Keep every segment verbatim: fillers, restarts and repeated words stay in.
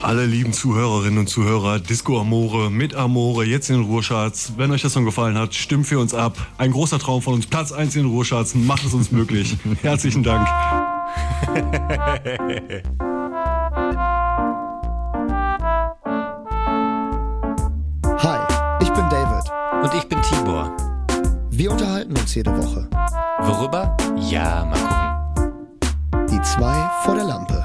Alle lieben Zuhörerinnen und Zuhörer, Disco Amore mit Amore, jetzt in den Ruhrcharts. Wenn euch das Song gefallen hat, stimmt für uns ab. Ein großer Traum von uns, Platz eins in den Ruhrcharts, macht es uns möglich. Herzlichen Dank. Hi, ich bin David. Und ich bin Tibor. Wir unterhalten uns jede Woche. Worüber? Ja, mal gucken. Die zwei vor der Lampe.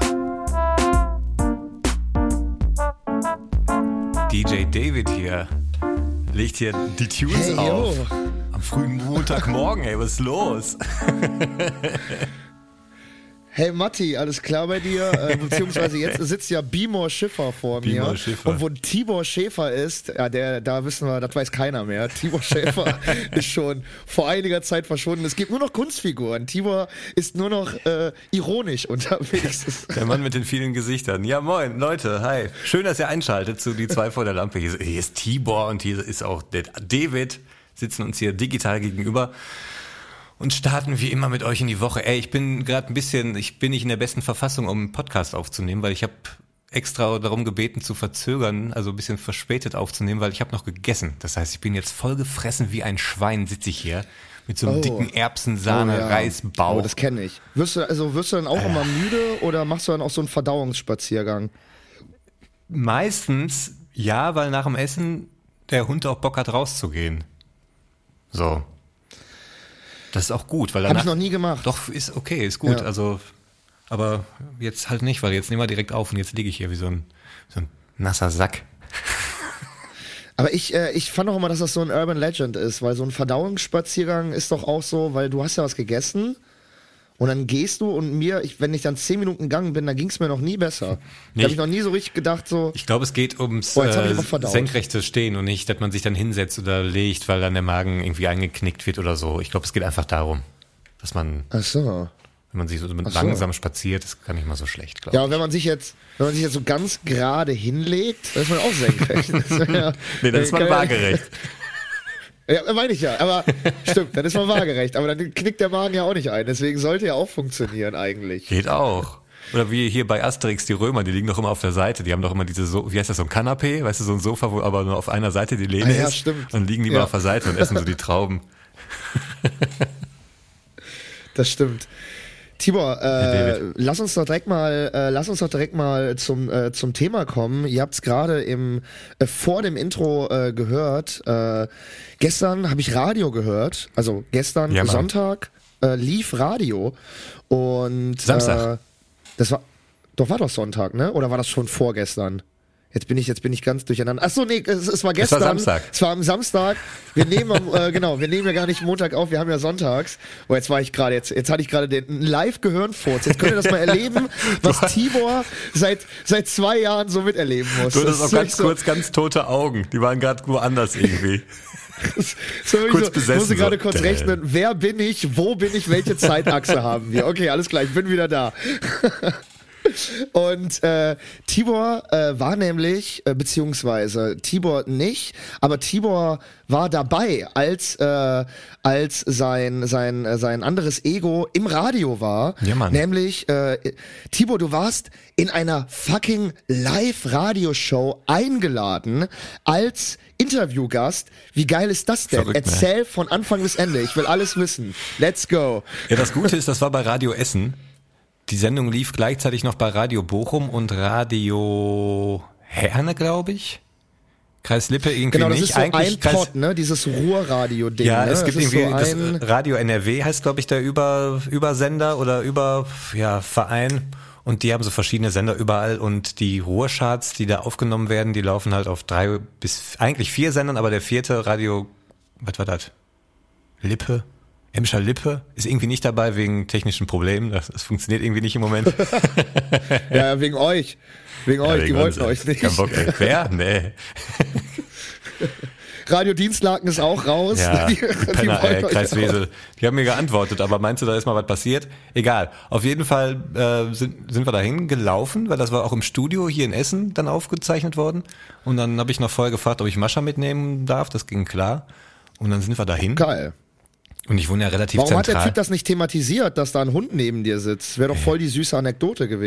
D J David hier legt hier die Tunes Hey, auf. yo. Am frühen Montagmorgen, ey, was ist los? Hey Matti, alles klar bei dir? Äh, beziehungsweise jetzt sitzt ja Bimor Schiffer vor mir. Bimor Schiffer. Und wo Tibor Schäfer ist, ja, der, da wissen wir, das weiß keiner mehr. Tibor Schäfer ist schon vor einiger Zeit verschwunden. Es gibt nur noch Kunstfiguren. Tibor ist nur noch äh, ironisch unterwegs. Der Mann mit den vielen Gesichtern. Ja, moin, Leute, hi. Schön, dass ihr einschaltet zu Die zwei vor der Lampe. Hier ist, hier ist Tibor und hier ist auch der David, sitzen uns hier digital gegenüber. Und starten wie immer mit euch in die Woche. Ey, ich bin gerade ein bisschen, ich bin nicht in der besten Verfassung, um einen Podcast aufzunehmen, weil ich habe extra darum gebeten zu verzögern, also ein bisschen verspätet aufzunehmen, weil ich habe noch gegessen. Das heißt, ich bin jetzt voll gefressen wie ein Schwein, sitze ich hier mit so einem Oh. dicken Erbsen-Sahne-Reis-Bauch. Oh, das kenne ich. Wirst du, also wirst du dann auch immer müde oder machst du dann auch so einen Verdauungsspaziergang? Meistens ja, weil nach dem Essen der Hund auch Bock hat, rauszugehen. So. Das ist auch gut, weil danach... Hab ich noch nie gemacht. Doch, ist okay, ist gut. Ja. Also, aber jetzt halt nicht, weil jetzt nehmen wir direkt auf und jetzt liege ich hier wie so ein, so ein nasser Sack. Aber ich, äh, ich fand auch immer, dass das so ein Urban Legend ist, weil so ein Verdauungsspaziergang ist doch auch so, weil du hast ja was gegessen und dann gehst du und mir, ich, wenn ich dann zehn Minuten gegangen bin, dann ging es mir noch nie besser. Nee, da habe ich noch nie so richtig gedacht, so... Ich glaube, es geht ums Boah, jetzt hab ich äh, aber verdaut. senkrechte Stehen und nicht, dass man sich dann hinsetzt oder legt, weil dann der Magen irgendwie eingeknickt wird oder so. Ich glaube, es geht einfach darum, dass man, Ach so. wenn man sich so mit Ach so. langsam spaziert, ist gar nicht mal so schlecht, glaube Ja, ich. und wenn man sich jetzt, wenn man sich jetzt so ganz gerade hinlegt, dann ist man auch senkrecht. Das wär ja, Nee, dann ist man kann ja- waagerecht. Ja, meine ich ja, aber stimmt, dann ist man waagerecht. Aber dann knickt der Magen ja auch nicht ein. Deswegen sollte ja auch funktionieren eigentlich. Geht auch. Oder wie hier bei Asterix, die Römer, die liegen doch immer auf der Seite. Die haben doch immer diese, so wie heißt das, so ein Kanapé, weißt du, so ein Sofa, wo aber nur auf einer Seite die Lehne Ah ja, ist. stimmt. Und liegen die Ja. mal auf der Seite und essen so die Trauben. Das stimmt. Tibor, Herr äh, David. lass uns doch direkt mal, äh, lass uns doch direkt mal zum äh, zum Thema kommen. Ihr habt es gerade im äh, vor dem Intro äh, gehört. Äh, gestern habe ich Radio gehört, also gestern Ja, Mann. Sonntag äh, lief Radio und Samstag. Äh, das war, doch war doch Sonntag, ne? Oder war das schon vorgestern? Jetzt bin ich, jetzt bin ich ganz durcheinander. Ach so, nee, es, es war gestern. Samstag. Es war am Samstag. Wir nehmen am, äh, genau, wir nehmen ja gar nicht Montag auf, wir haben ja sonntags. Oh, jetzt war ich gerade, jetzt, jetzt hatte ich gerade den Live-Gehirnfurz. Jetzt könnt ihr das mal erleben, was Tibor seit, seit zwei Jahren so miterleben muss. Du hattest Das auch ist ganz so, kurz ganz tote Augen. Die waren gerade woanders irgendwie. so wirklich kurz so, besessen, ich musste gerade so. kurz Däh. rechnen, wer bin ich, wo bin ich, welche Zeitachse haben wir. Okay, alles klar, ich bin wieder da. Und äh, Tibor äh, war nämlich, äh, beziehungsweise Tibor nicht, aber Tibor war dabei, als äh, als sein sein äh, sein anderes Ego im Radio war. Ja, Mann. Nämlich, äh, Tibor, du warst in einer fucking Live-Radio-Show eingeladen als Interviewgast. Wie geil ist das denn? Verrückt, ne? Erzähl von Anfang bis Ende. Ich will alles wissen. Let's go. Ja, das Gute ist, das war bei Radio Essen. Die Sendung lief gleichzeitig noch bei Radio Bochum und Radio Herne, glaube ich. Kreis Lippe irgendwie Genau, das nicht. ist so Eigentlich ein Kreis, Pod, ne? Dieses Ruhrradio-Ding. Ja, ne? es gibt das ist irgendwie so ein, das Radio N R W heißt, glaube ich, der Über, Übersender oder Über, ja, Verein. Und die haben so verschiedene Sender überall und die Ruhrcharts, die da aufgenommen werden, die laufen halt auf drei bis eigentlich vier Sendern, aber der vierte Radio, was war das? Lippe? Emscher Lippe ist irgendwie nicht dabei wegen technischen Problemen. Das, das funktioniert irgendwie nicht im Moment. Ja, wegen euch. Wegen Ja, euch, wegen die wollten uns, euch nicht. Kein Bock, ey. Wer? Nee. Radio Dienstlaken ist auch raus. Ja, die, die Penner, wollten ey, euch Kreis auch. Wesel. Die haben mir geantwortet, aber meinst du, da ist mal was passiert? Egal. Auf jeden Fall äh, sind, sind wir dahin gelaufen, weil das war auch im Studio hier in Essen dann aufgezeichnet worden. Und dann habe ich noch vorher gefragt, ob ich Mascha mitnehmen darf. Das ging klar. Und dann sind wir dahin. Geil. Und ich wohne ja relativ Warum hat der zentral. Typ das nicht thematisiert, dass da ein Hund neben dir sitzt? Wäre doch voll die süße Anekdote gewesen.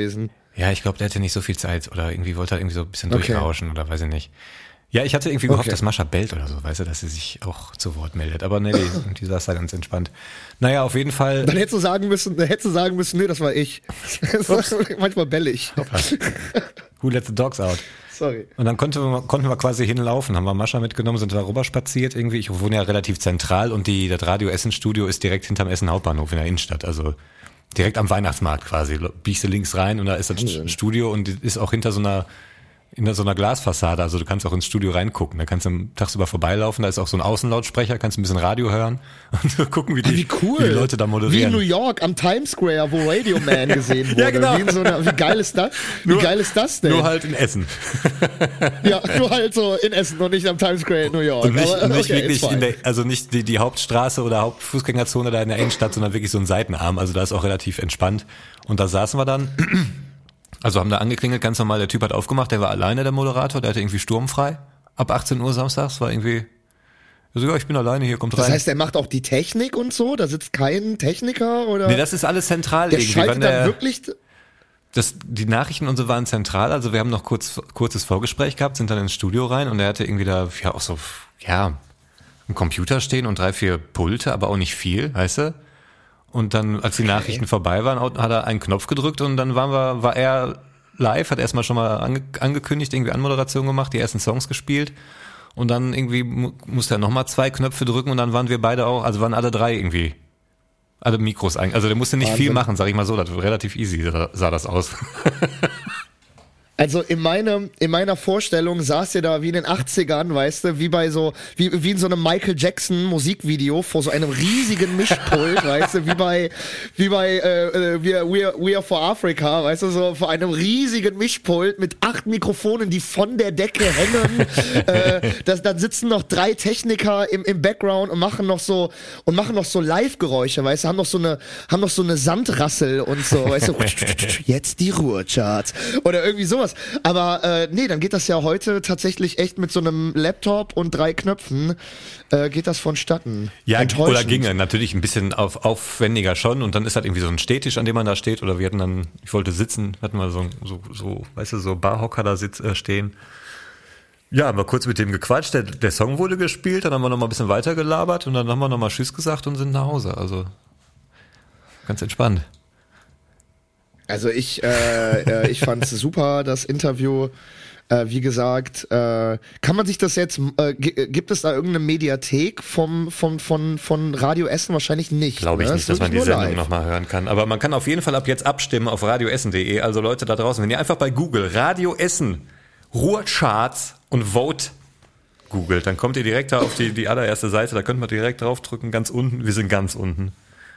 Ja, ich glaube, der hatte nicht so viel Zeit oder irgendwie wollte er irgendwie so ein bisschen Okay. durchrauschen oder weiß ich nicht. Ja, ich hatte irgendwie gehofft, Okay. dass Mascha bellt oder so, weißt du, dass sie sich auch zu Wort meldet. Aber nee, die, die saß da ganz entspannt. Naja, auf jeden Fall. Dann hättest du sagen müssen, dann hättest du sagen müssen, nee, das war ich. Das war manchmal bellig. Who let the dogs out? Sorry. Und dann konnten wir, konnten wir quasi hinlaufen, haben wir Mascha mitgenommen, sind da rüber spaziert irgendwie. Ich wohne ja relativ zentral und die, das Radio Essen Studio ist direkt hinterm Essen Hauptbahnhof in der Innenstadt. Also direkt am Weihnachtsmarkt quasi. Biegst du links rein und da ist das Wahnsinn. Studio und ist auch hinter so einer hinter so einer Glasfassade, also du kannst auch ins Studio reingucken, da kannst du tagsüber vorbeilaufen, da ist auch so ein Außenlautsprecher, kannst ein bisschen Radio hören und gucken, wie die, Ah, wie cool. wie die Leute da Wie in moderieren. New York am Times Square, wo Radio Man gesehen wurde. Ja, genau. Wie, in so einer, wie geil ist das? Wie Nur- geil ist das denn? Nur halt in Essen. Ja, nur halt so in Essen und nicht am Times Square in New York. Und nicht, Aber, nicht okay, wirklich ist in fine. der, also nicht die, die Hauptstraße oder Hauptfußgängerzone da in der Innenstadt, sondern wirklich so ein Seitenarm, also da ist auch relativ entspannt. Und da saßen wir dann, also haben da angeklingelt, ganz normal, der Typ hat aufgemacht, der war alleine, der Moderator, der hatte irgendwie sturmfrei. Ab achtzehn Uhr samstags war irgendwie, also ja, ich bin alleine, hier kommt rein. Das heißt, er macht auch die Technik und so? Da sitzt kein Techniker oder? Nee, das ist alles zentral der irgendwie. schaltet Wenn dann der, wirklich. das, die Nachrichten und so waren zentral, also wir haben noch kurz kurzes Vorgespräch gehabt, sind dann ins Studio rein und er hatte irgendwie da ja auch so, ja, einen Computer stehen und drei, vier Pulte, aber auch nicht viel, weißt du? Und dann, als die Nachrichten vorbei waren, hat er einen Knopf gedrückt und dann waren wir, war er live, hat erstmal schon mal ange, angekündigt, irgendwie Anmoderation gemacht, die ersten Songs gespielt und dann irgendwie mu- musste er nochmal zwei Knöpfe drücken und dann waren wir beide auch, also waren alle drei irgendwie, alle Mikros ein. Also der musste nicht Wahnsinn. viel machen, sag ich mal so, das war relativ easy sah, sah das aus. Also in meinem, in meiner Vorstellung saß ihr da wie in den achtzigern, weißt du, wie bei so, wie, wie in so einem Michael Jackson Musikvideo vor so einem riesigen Mischpult, weißt du, wie bei, wie bei, äh, äh, we, are, we, are, we are for Africa, weißt du, so vor einem riesigen Mischpult mit acht Mikrofonen, die von der Decke hängen, äh, das, dann sitzen noch drei Techniker im, im Background und machen noch so, und machen noch so Live-Geräusche, weißt du, haben noch so eine, haben noch so eine Sandrassel und so, weißt du, jetzt die Ruhrcharts oder irgendwie sowas. Aber äh, nee, dann geht das ja heute tatsächlich echt mit so einem Laptop und drei Knöpfen äh, geht das vonstatten. Ja, Enttäuschend. oder ginge natürlich ein bisschen auf, aufwendiger schon und dann ist halt irgendwie so ein Stehtisch, an dem man da steht oder wir hatten dann, ich wollte sitzen, hatten wir so, so, so weißt du, so Barhocker da sitz, äh, stehen. Ja, haben wir kurz mit dem gequatscht, der, der Song wurde gespielt, dann haben wir noch mal ein bisschen weiter gelabert und dann haben wir noch mal Tschüss gesagt und sind nach Hause, also ganz entspannt. Also ich, äh, äh, ich fand's super, das Interview. Äh, wie gesagt, äh, kann man sich das jetzt, äh, g- gibt es da irgendeine Mediathek vom, vom, von, von Radio Essen? Wahrscheinlich nicht. Glaube ich ne? nicht, Das ist dass man die wirklich nur Sendung live. nochmal hören kann. Aber man kann auf jeden Fall ab jetzt abstimmen auf radioessen punkt de. Also Leute da draußen, wenn ihr einfach bei Google Radio Essen, Ruhrcharts und Vote googelt, dann kommt ihr direkt da auf die, die allererste Seite. Da könnt man direkt draufdrücken, ganz unten. Wir sind ganz unten.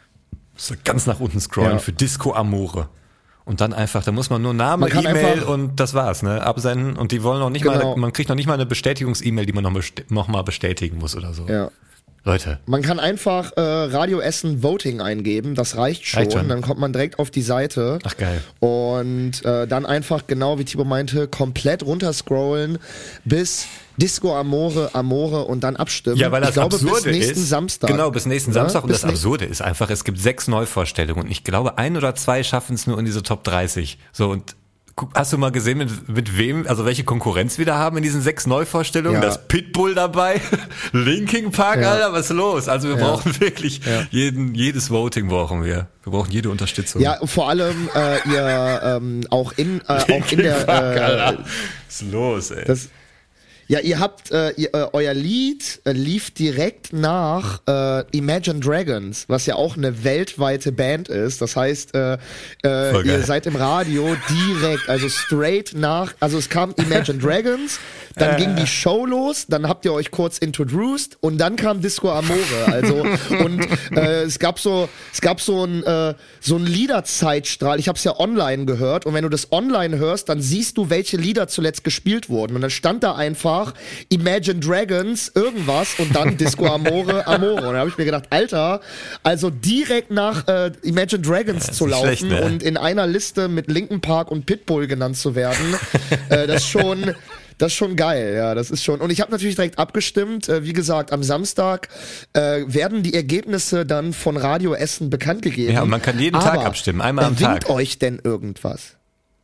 So ganz nach unten scrollen Ja. für Disco Amore. Und dann einfach, da muss man nur Name, Man kann E-Mail einfach- und das war's, ne? Absenden. Und die wollen noch nicht Genau. mal, man kriegt noch nicht mal eine Bestätigungs-E-Mail, die man noch, best- noch mal bestätigen muss oder so. Ja. Leute. Man kann einfach äh, Radio Essen Voting eingeben, das reicht schon. Reicht schon. Dann kommt man direkt auf die Seite. Ach, geil. Und äh, dann einfach, genau wie Timo meinte, komplett runterscrollen bis Disco Amore, Amore und dann abstimmen. Ja, weil das ich glaube, Absurde bis nächsten ist, Samstag. genau, bis nächsten Ja, Samstag. Und bis das näch- Absurde ist einfach, es gibt sechs Neuvorstellungen und ich glaube, ein oder zwei schaffen es nur in diese Top dreißig. So, und guck, hast du mal gesehen, mit, mit wem, also welche Konkurrenz wir da haben in diesen sechs Neuvorstellungen? Ja. Da ist Pitbull dabei, Linkin Park, Ja. Alter, was ist los? Also wir Ja. brauchen wirklich, Ja. jeden, jedes Voting brauchen wir. Wir brauchen jede Unterstützung. Ja, vor allem äh, ihr ähm, auch in äh, auch in Linkin der Park, äh, Alter. Was ist los, ey? das ja, ihr habt, äh, ihr, äh, euer Lied äh, lief direkt nach äh, Imagine Dragons, was ja auch eine weltweite Band ist. Das heißt, äh, äh, Voll geil. ihr seid im Radio direkt, also straight nach, also es kam Imagine Dragons, dann ging die Show los, dann habt ihr euch kurz introduced und dann kam Disco Amore. Also und äh, es gab so, es gab so ein äh, so ein Liederzeitstrahl. Ich habe es ja online gehört und wenn du das online hörst, dann siehst du, welche Lieder zuletzt gespielt wurden und dann stand da einfach Imagine Dragons irgendwas und dann Disco Amore Amore und da habe ich mir gedacht, Alter, also direkt nach äh, Imagine Dragons ist zu nicht laufen schlecht, ne? und in einer Liste mit Linkin Park und Pitbull genannt zu werden, äh, das ist schon Das ist schon geil, ja, das ist schon. Und ich habe natürlich direkt abgestimmt. Äh, wie gesagt, am Samstag äh, werden die Ergebnisse dann von Radio Essen bekannt gegeben. Ja, und man kann jeden Aber Tag abstimmen, einmal am bringt Tag. euch denn irgendwas?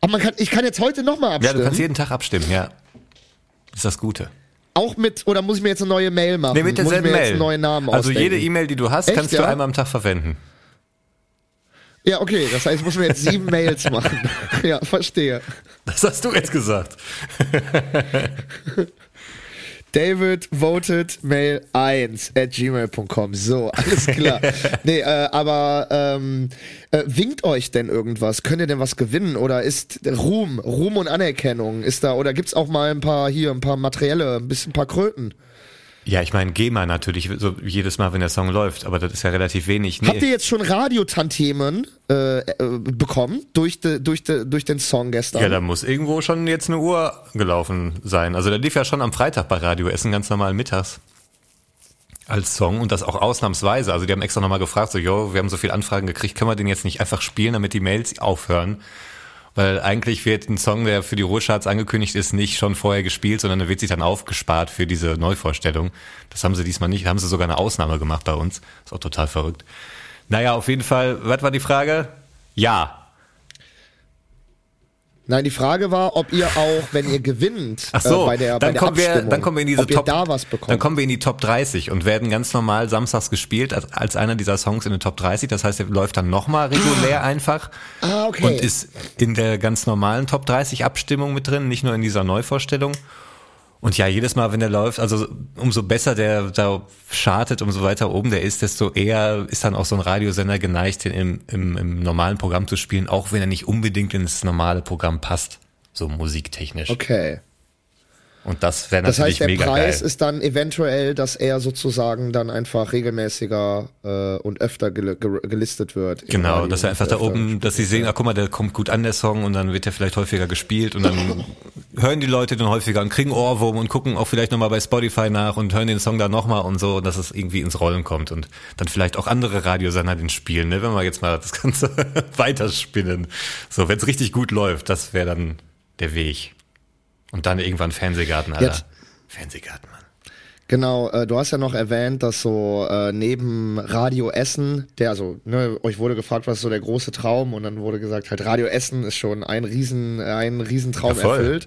Aber man kann, ich kann jetzt heute nochmal abstimmen. Ja, du kannst jeden Tag abstimmen, ja. Das ist das Gute. Auch mit, oder muss ich mir jetzt eine neue Mail machen? Nee, mit derselben muss ich mir Mail. jetzt einen neuen Namen also ausdenken? jede E-Mail, die du hast, Echt, kannst ja? du einmal am Tag verwenden. Ja, okay, das heißt, ich muss mir jetzt sieben Mails machen. Ja, verstehe. Das hast du jetzt gesagt. David voted mail eins at gmail punkt com. So, alles klar. Nee, äh, aber ähm, äh, winkt euch denn irgendwas? Könnt ihr denn was gewinnen? Oder ist Ruhm, Ruhm und Anerkennung ist da? Oder gibt's auch mal ein paar hier, ein paar materielle, ein bisschen ein paar Kröten? Ja, ich meine, GEMA natürlich so jedes Mal, wenn der Song läuft, aber das ist ja relativ wenig. Nee. Habt ihr jetzt schon Radiotantemen äh, äh, bekommen durch, de, durch, de, durch den Song gestern? Ja, da muss irgendwo schon jetzt eine Uhr gelaufen sein. Also der lief ja schon am Freitag bei Radio Essen ganz normal mittags als Song und das auch ausnahmsweise. Also die haben extra nochmal gefragt, so, jo, wir haben so viele Anfragen gekriegt, können wir den jetzt nicht einfach spielen, damit die Mails aufhören? Weil eigentlich wird ein Song, der für die Ruhrcharts angekündigt ist, nicht schon vorher gespielt, sondern der wird sich dann aufgespart für diese Neuvorstellung. Das haben sie diesmal nicht, da haben sie sogar eine Ausnahme gemacht bei uns. Ist auch total verrückt. Naja, auf jeden Fall, was war die Frage? Ja. Nein, die Frage war, ob ihr auch, wenn ihr gewinnt, Ach so, äh, bei der, dann bei der kommen wir, Abstimmung, dann kommen wir in diese ob ihr Top, da was bekommt. dann kommen wir in die Top dreißig und werden ganz normal samstags gespielt als, als einer dieser Songs in den Top dreißig. Das heißt, er läuft dann nochmal regulär ah. einfach ah, okay. und ist in der ganz normalen Top dreißig Abstimmung mit drin, nicht nur in dieser Neuvorstellung. Und ja, jedes Mal, wenn der läuft, also umso besser der da chartet, umso weiter oben der ist, desto eher ist dann auch so ein Radiosender geneigt, den im, im, im normalen Programm zu spielen, auch wenn er nicht unbedingt ins normale Programm passt. So musiktechnisch. Okay. Und das wäre Das natürlich heißt, der mega Preis geil. ist dann eventuell, dass er sozusagen dann einfach regelmäßiger äh, und öfter gel gel gelistet wird. Genau, dass er einfach da öfter oben, dass sie sehen, ah, guck mal, der kommt gut an, der Song, und dann wird er vielleicht häufiger gespielt und dann hören die Leute den häufiger und kriegen Ohrwurm und gucken auch vielleicht nochmal bei Spotify nach und hören den Song da nochmal und so, dass es irgendwie ins Rollen kommt und dann vielleicht auch andere Radiosender den spielen, ne? Wenn wir jetzt mal das Ganze weiterspinnen. So, wenn es richtig gut läuft, das wäre dann der Weg. Und dann irgendwann Fernsehgarten, Alter. Jetzt. Fernsehgarten, Mann. Genau, äh, du hast ja noch erwähnt, dass so äh, neben Radio Essen, der, also, ne, euch wurde gefragt, was ist so der große Traum, und dann wurde gesagt, halt Radio Essen ist schon ein riesen, äh, ein Riesentraum Ja, voll. erfüllt.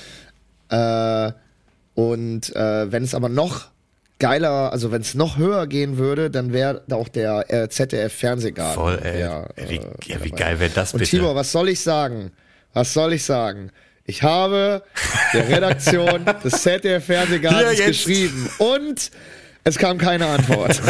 Äh, und äh, wenn es aber noch geiler, also wenn es noch höher gehen würde, dann wäre da auch der äh, Z D F Fernsehgarten. Voll, ey. Der, wie, äh, ja, wie dabei. geil wäre das Und bitte? Tibor, was soll ich sagen? Was soll ich sagen? Ich habe der Redaktion des Z D F Fernsehgartens Hier jetzt. geschrieben und es kam keine Antwort.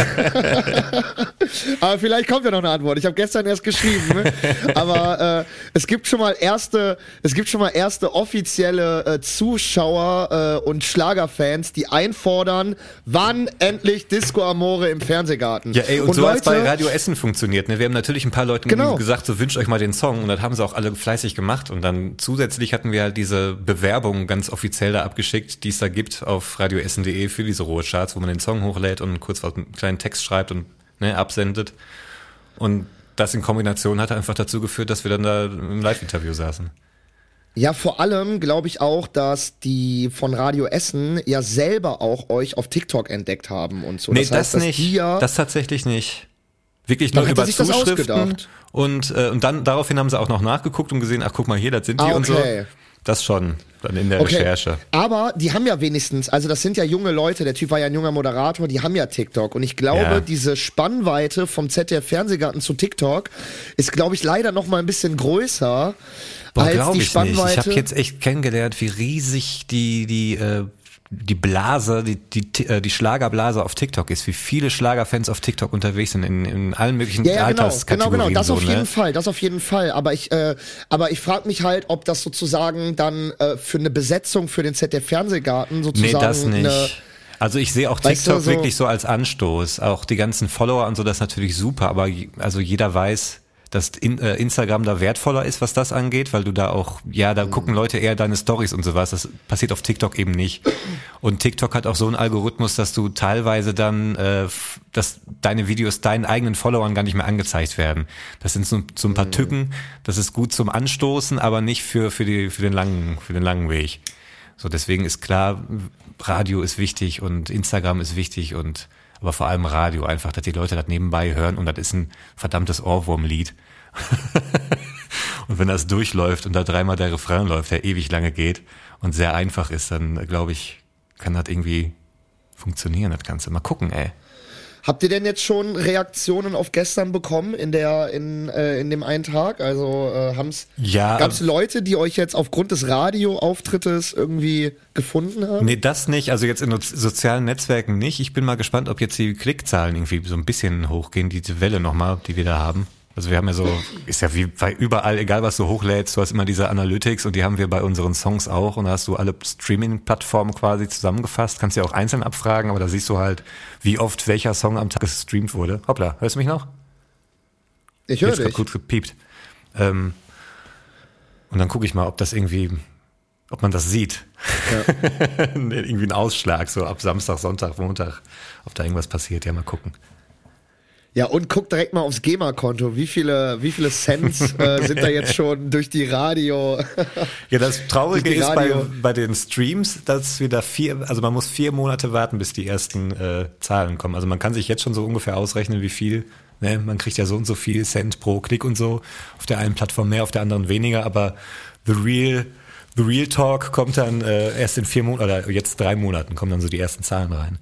Aber vielleicht kommt ja noch eine Antwort. Ich habe gestern erst geschrieben, aber äh, es gibt schon mal erste, es gibt schon mal erste offizielle äh, Zuschauer äh, und Schlagerfans, die einfordern, wann endlich Disco Amore im Fernsehgarten. Ja, ey, und, und so hat's Leute, bei Radio Essen funktioniert. Ne? Wir haben natürlich ein paar Leuten Genau. gesagt, so wünscht euch mal den Song, und das haben sie auch alle fleißig gemacht. Und dann zusätzlich hatten wir halt diese Bewerbung ganz offiziell da abgeschickt, die es da gibt auf radioessen punkt de für diese Ruhrcharts, wo man den Song hochlädt und kurz was, einen kleinen Text schreibt und ne, absendet. Und das in Kombination hat einfach dazu geführt, dass wir dann da im Live-Interview saßen. Ja, vor allem glaube ich auch, dass die von Radio Essen ja selber auch euch auf TikTok entdeckt haben und so. Nee, das, das, heißt, dass nicht. Die ja Das tatsächlich nicht. Wirklich Dann nur hat er über sich das Zuschriften. ausgedacht. Und, äh, und dann daraufhin haben sie auch noch nachgeguckt und gesehen, ach guck mal hier, das sind die Ah, und so. okay. Das schon, dann in der Okay, Recherche. aber die haben ja wenigstens, also das sind ja junge Leute, der Typ war ja ein junger Moderator, die haben ja TikTok, und ich glaube, Ja. diese Spannweite vom Z D F Fernsehgarten zu TikTok ist, glaube ich, leider noch mal ein bisschen größer Boah, als glaube die ich nicht. Spannweite. Ich habe jetzt echt kennengelernt, wie riesig die die äh, die Blase, die die äh, die Schlagerblase auf TikTok ist, wie viele Schlagerfans auf TikTok unterwegs sind in, in allen möglichen Ja, ja, genau, genau, Alterskategorien. genau, das so, auf jeden ne? Fall, das auf jeden Fall. Aber ich, äh, aber ich frage mich halt, ob das sozusagen dann äh, für eine Besetzung für den Z D F Fernsehgarten sozusagen Nee, das nicht. eine, Also ich sehe auch Weißt TikTok du, so- wirklich so als Anstoß. Auch die ganzen Follower und so, das ist natürlich super, aber je- also jeder weiß, dass in, äh, Instagram da wertvoller ist, was das angeht, weil du da auch, ja, da gucken Leute eher deine Stories und sowas. Das passiert auf TikTok eben nicht. Und TikTok hat auch so einen Algorithmus, dass du teilweise dann, äh, f- dass deine Videos deinen eigenen Followern gar nicht mehr angezeigt werden. Das sind so, so ein paar Tücken. Das ist gut zum Anstoßen, aber nicht für für die für den langen für den langen Weg. So, deswegen ist klar, Radio ist wichtig und Instagram ist wichtig, und aber vor allem Radio einfach, dass die Leute das nebenbei hören, und das ist ein verdammtes Ohrwurmlied. Und wenn das durchläuft und da dreimal der Refrain läuft, der ewig lange geht und sehr einfach ist, dann glaube ich, kann das irgendwie funktionieren, das Ganze. Mal gucken, ey. Habt ihr denn jetzt schon Reaktionen auf gestern bekommen in der in, äh, in dem einen Tag? Also äh, haben's ja, gab's Leute, die euch jetzt aufgrund des Radioauftrittes irgendwie gefunden haben? Nee, das nicht. Also jetzt in sozialen Netzwerken nicht. Ich bin mal gespannt, ob jetzt die Klickzahlen irgendwie so ein bisschen hochgehen, diese Welle nochmal, die wir da haben. Also wir haben ja so, ist ja wie bei überall, egal was du hochlädst, du hast immer diese Analytics und die haben wir bei unseren Songs auch und da hast du alle Streaming-Plattformen quasi zusammengefasst, kannst ja auch einzeln abfragen, aber da siehst du halt, wie oft welcher Song am Tag gestreamt wurde. Hoppla, hörst du mich noch? Ich höre dich. Jetzt gut gepiept. Ähm, und dann gucke ich mal, ob das irgendwie, ob man das sieht. Ja. Irgendwie ein Ausschlag, so ab Samstag, Sonntag, Montag, ob da irgendwas passiert. Ja, mal gucken. Ja, und guck direkt mal aufs GEMA-Konto. Wie viele, wie viele Cents äh, sind da jetzt schon durch die Radio? Ja, das Traurige die ist bei, Radio. bei den Streams, dass wir da vier, also man muss vier Monate warten, bis die ersten äh, Zahlen kommen. Also man kann sich jetzt schon so ungefähr ausrechnen, wie viel, ne, man kriegt ja so und so viel Cent pro Klick und so. Auf der einen Plattform mehr, auf der anderen weniger, aber The Real, The Real Talk kommt dann äh, erst in vier Monaten, oder jetzt drei Monaten kommen dann so die ersten Zahlen rein.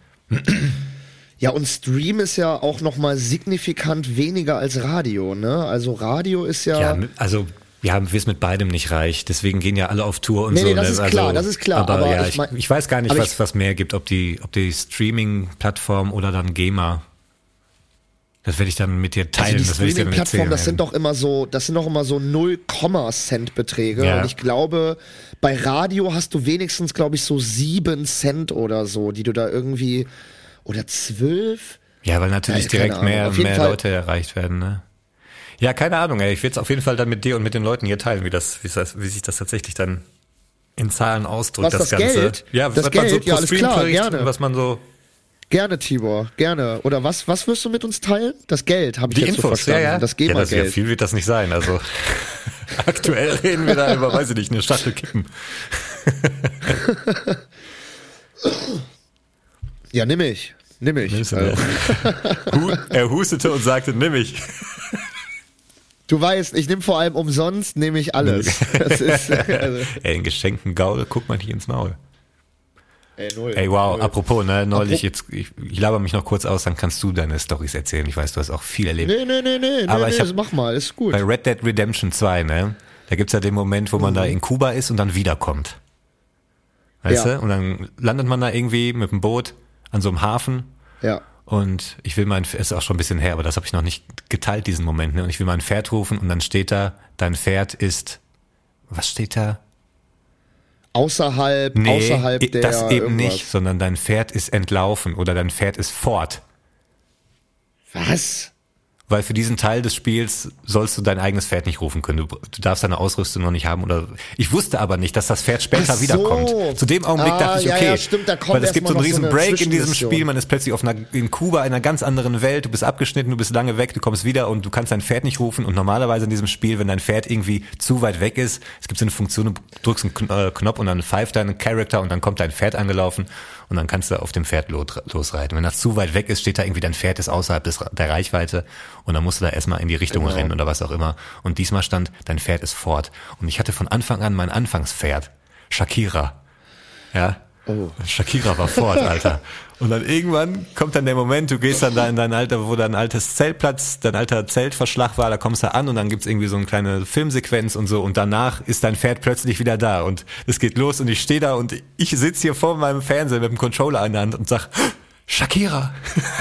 Ja, und Stream ist ja auch nochmal signifikant weniger als Radio, ne? Also Radio ist ja... Ja, also wir haben es mit beidem nicht reich, deswegen gehen ja alle auf Tour und nee, so. Nee, das ne? ist also, klar, das ist klar. Aber, aber ja, ich, ich, mein, ich weiß gar nicht, was, ich, was mehr gibt, ob die, ob die Streaming-Plattform oder dann GEMA. Das werde ich dann mit dir teilen. Also die das werde ich dir dann Streaming-Plattform, erzählen. das sind doch immer so, das sind doch immer so null Cent Beträge. Ja. Und ich glaube, bei Radio hast du wenigstens, glaube ich, so sieben Cent oder so, die du da irgendwie, oder zwölf? Ja, weil natürlich Ja, direkt mehr, mehr Fall. Leute erreicht werden, ne? Ja, keine Ahnung, ey. Ich werde es auf jeden Fall dann mit dir und mit den Leuten hier teilen, wie das, wie das, wie sich das tatsächlich dann in Zahlen ausdrückt, Was, das, das Ganze. Geld? Ja, Das was Geld? man so Ja, pro alles Stream klar, kriegt gerne. und was man so. Gerne, Tibor, gerne. Oder was, was wirst du mit uns teilen? Das Geld, habe ich Die jetzt Infos, so verstanden. ja, ja. Das ja, das, ja, GEMA-Geld. viel wird das nicht sein. Also aktuell reden wir da über, weiß ich nicht, eine Schachtel Kippen. Ja, nimm ich. Nimm ich. Nimmst du, Also. Hu- er hustete und sagte, nimm ich. Du weißt, ich nehme vor allem umsonst, nehme ich alles. Das ist, also, Ey, einen geschenkten Gaul, guck mal nicht ins Maul. ey, null. Ey, wow, null. apropos, ne, neulich Apro- jetzt, ich, ich laber mich noch kurz aus, dann kannst du deine Storys erzählen. Ich weiß, du hast auch viel erlebt. Nee, nee, nee, nee, Aber nee, ich nee hab- mach mal, ist gut. Bei Red Dead Redemption zwei, ne, da gibt's ja den Moment, wo man Mhm. da in Kuba ist und dann wiederkommt. Weißt Ja. du? Und dann landet man da irgendwie mit dem Boot an so einem Hafen. Ja. Und ich will mein, ist auch schon ein bisschen her, aber das habe ich noch nicht geteilt, diesen Moment. Ne? Und ich will mein Pferd rufen und dann steht da, dein Pferd ist, was steht da? Außerhalb, Nee, außerhalb der das eben irgendwas. nicht, sondern dein Pferd ist entlaufen oder dein Pferd ist fort. Was? Weil für diesen Teil des Spiels sollst du dein eigenes Pferd nicht rufen können. Du, du darfst deine Ausrüstung noch nicht haben. Oder ich wusste aber nicht, dass das Pferd später Ach so. wiederkommt. Zu dem Augenblick Ah, dachte ich, ja, okay, ja, stimmt, da kommt weil es erst gibt mal so einen noch so riesen eine Break in diesem Zwischenmission. Spiel. Man ist plötzlich auf einer, in Kuba in einer ganz anderen Welt. Du bist abgeschnitten, du bist lange weg, du kommst wieder und du kannst dein Pferd nicht rufen. Und normalerweise in diesem Spiel, wenn dein Pferd irgendwie zu weit weg ist, es gibt so eine Funktion, du drückst einen Kn- äh, Knopf und dann pfeift dein Charakter und dann kommt dein Pferd angelaufen und dann kannst du auf dem Pferd lo- losreiten. Wenn das zu weit weg ist, steht da irgendwie, dein Pferd ist außerhalb des, der Reichweite und dann musst du da erstmal in die Richtung Genau. rennen oder was auch immer. Und diesmal stand, dein Pferd ist fort. Und ich hatte von Anfang an mein Anfangspferd, Shakira. Ja. Oh. Shakira war fort, Alter. Und dann irgendwann kommt dann der Moment, du gehst dann da in dein Alter, wo dein altes Zeltplatz, dein alter Zeltverschlag war, da kommst du an und dann gibt's irgendwie so eine kleine Filmsequenz und so und danach ist dein Pferd plötzlich wieder da und es geht los und ich stehe da und ich sitze hier vor meinem Fernseher mit dem Controller in der Hand und sag, Shakira.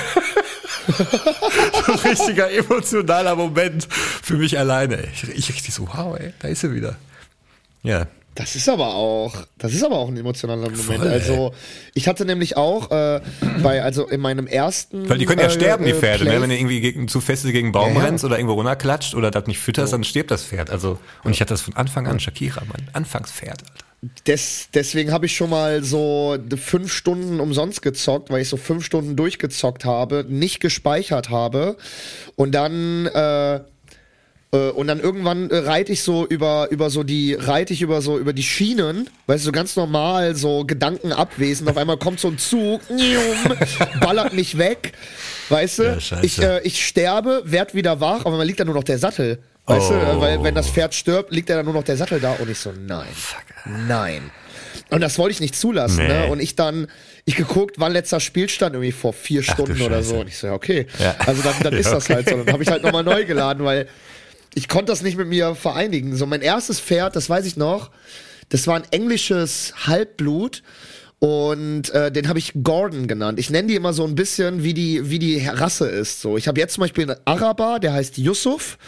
So ein richtiger emotionaler Moment für mich alleine. Ich, ich richtig so, wow, ey, da ist sie wieder. Ja. Das ist aber auch, das ist aber auch ein emotionaler Moment. Voll, also ich hatte nämlich auch äh, bei, also in meinem ersten, Weil die können ja äh, sterben, die äh, Pferde, Play- ne? Wenn du irgendwie gegen, zu feste gegen einen Baum Ja, ja. rennst oder irgendwo runterklatscht oder das nicht fütterst, dann stirbt das Pferd. Also, und ich hatte das von Anfang an, Shakira, mein Anfangspferd, Alter. Des, deswegen habe ich schon mal so fünf Stunden umsonst gezockt, weil ich so fünf Stunden durchgezockt habe, nicht gespeichert habe und dann äh, äh, und dann irgendwann äh, reite ich so über über so die reite ich über so über die Schienen, weißt du, so ganz normal, so gedankenabwesend. Auf einmal kommt so ein Zug, ballert mich weg, weißt du? Ja, scheiße. ich äh, ich sterbe, werd wieder wach, aber man liegt da nur noch der Sattel. Weißt Oh. du, weil wenn das Pferd stirbt, liegt ja dann nur noch der Sattel da und ich so, nein, nein. Und das wollte ich nicht zulassen, Nee. ne? Und ich dann, ich geguckt, wann letzter Spielstand, irgendwie vor vier Ach, Stunden du oder Scheiße. so. Und ich so, ja, okay. Ja. Also dann, dann ist Ja, das halt okay. so. Dann habe ich halt nochmal neu geladen, weil ich konnte das nicht mit mir vereinigen. So mein erstes Pferd, das weiß ich noch, das war ein englisches Halbblut. Und äh, den habe ich Gordon genannt. Ich nenne die immer so ein bisschen, wie die wie die Rasse ist. So, ich habe jetzt zum Beispiel einen Araber, der heißt Yusuf.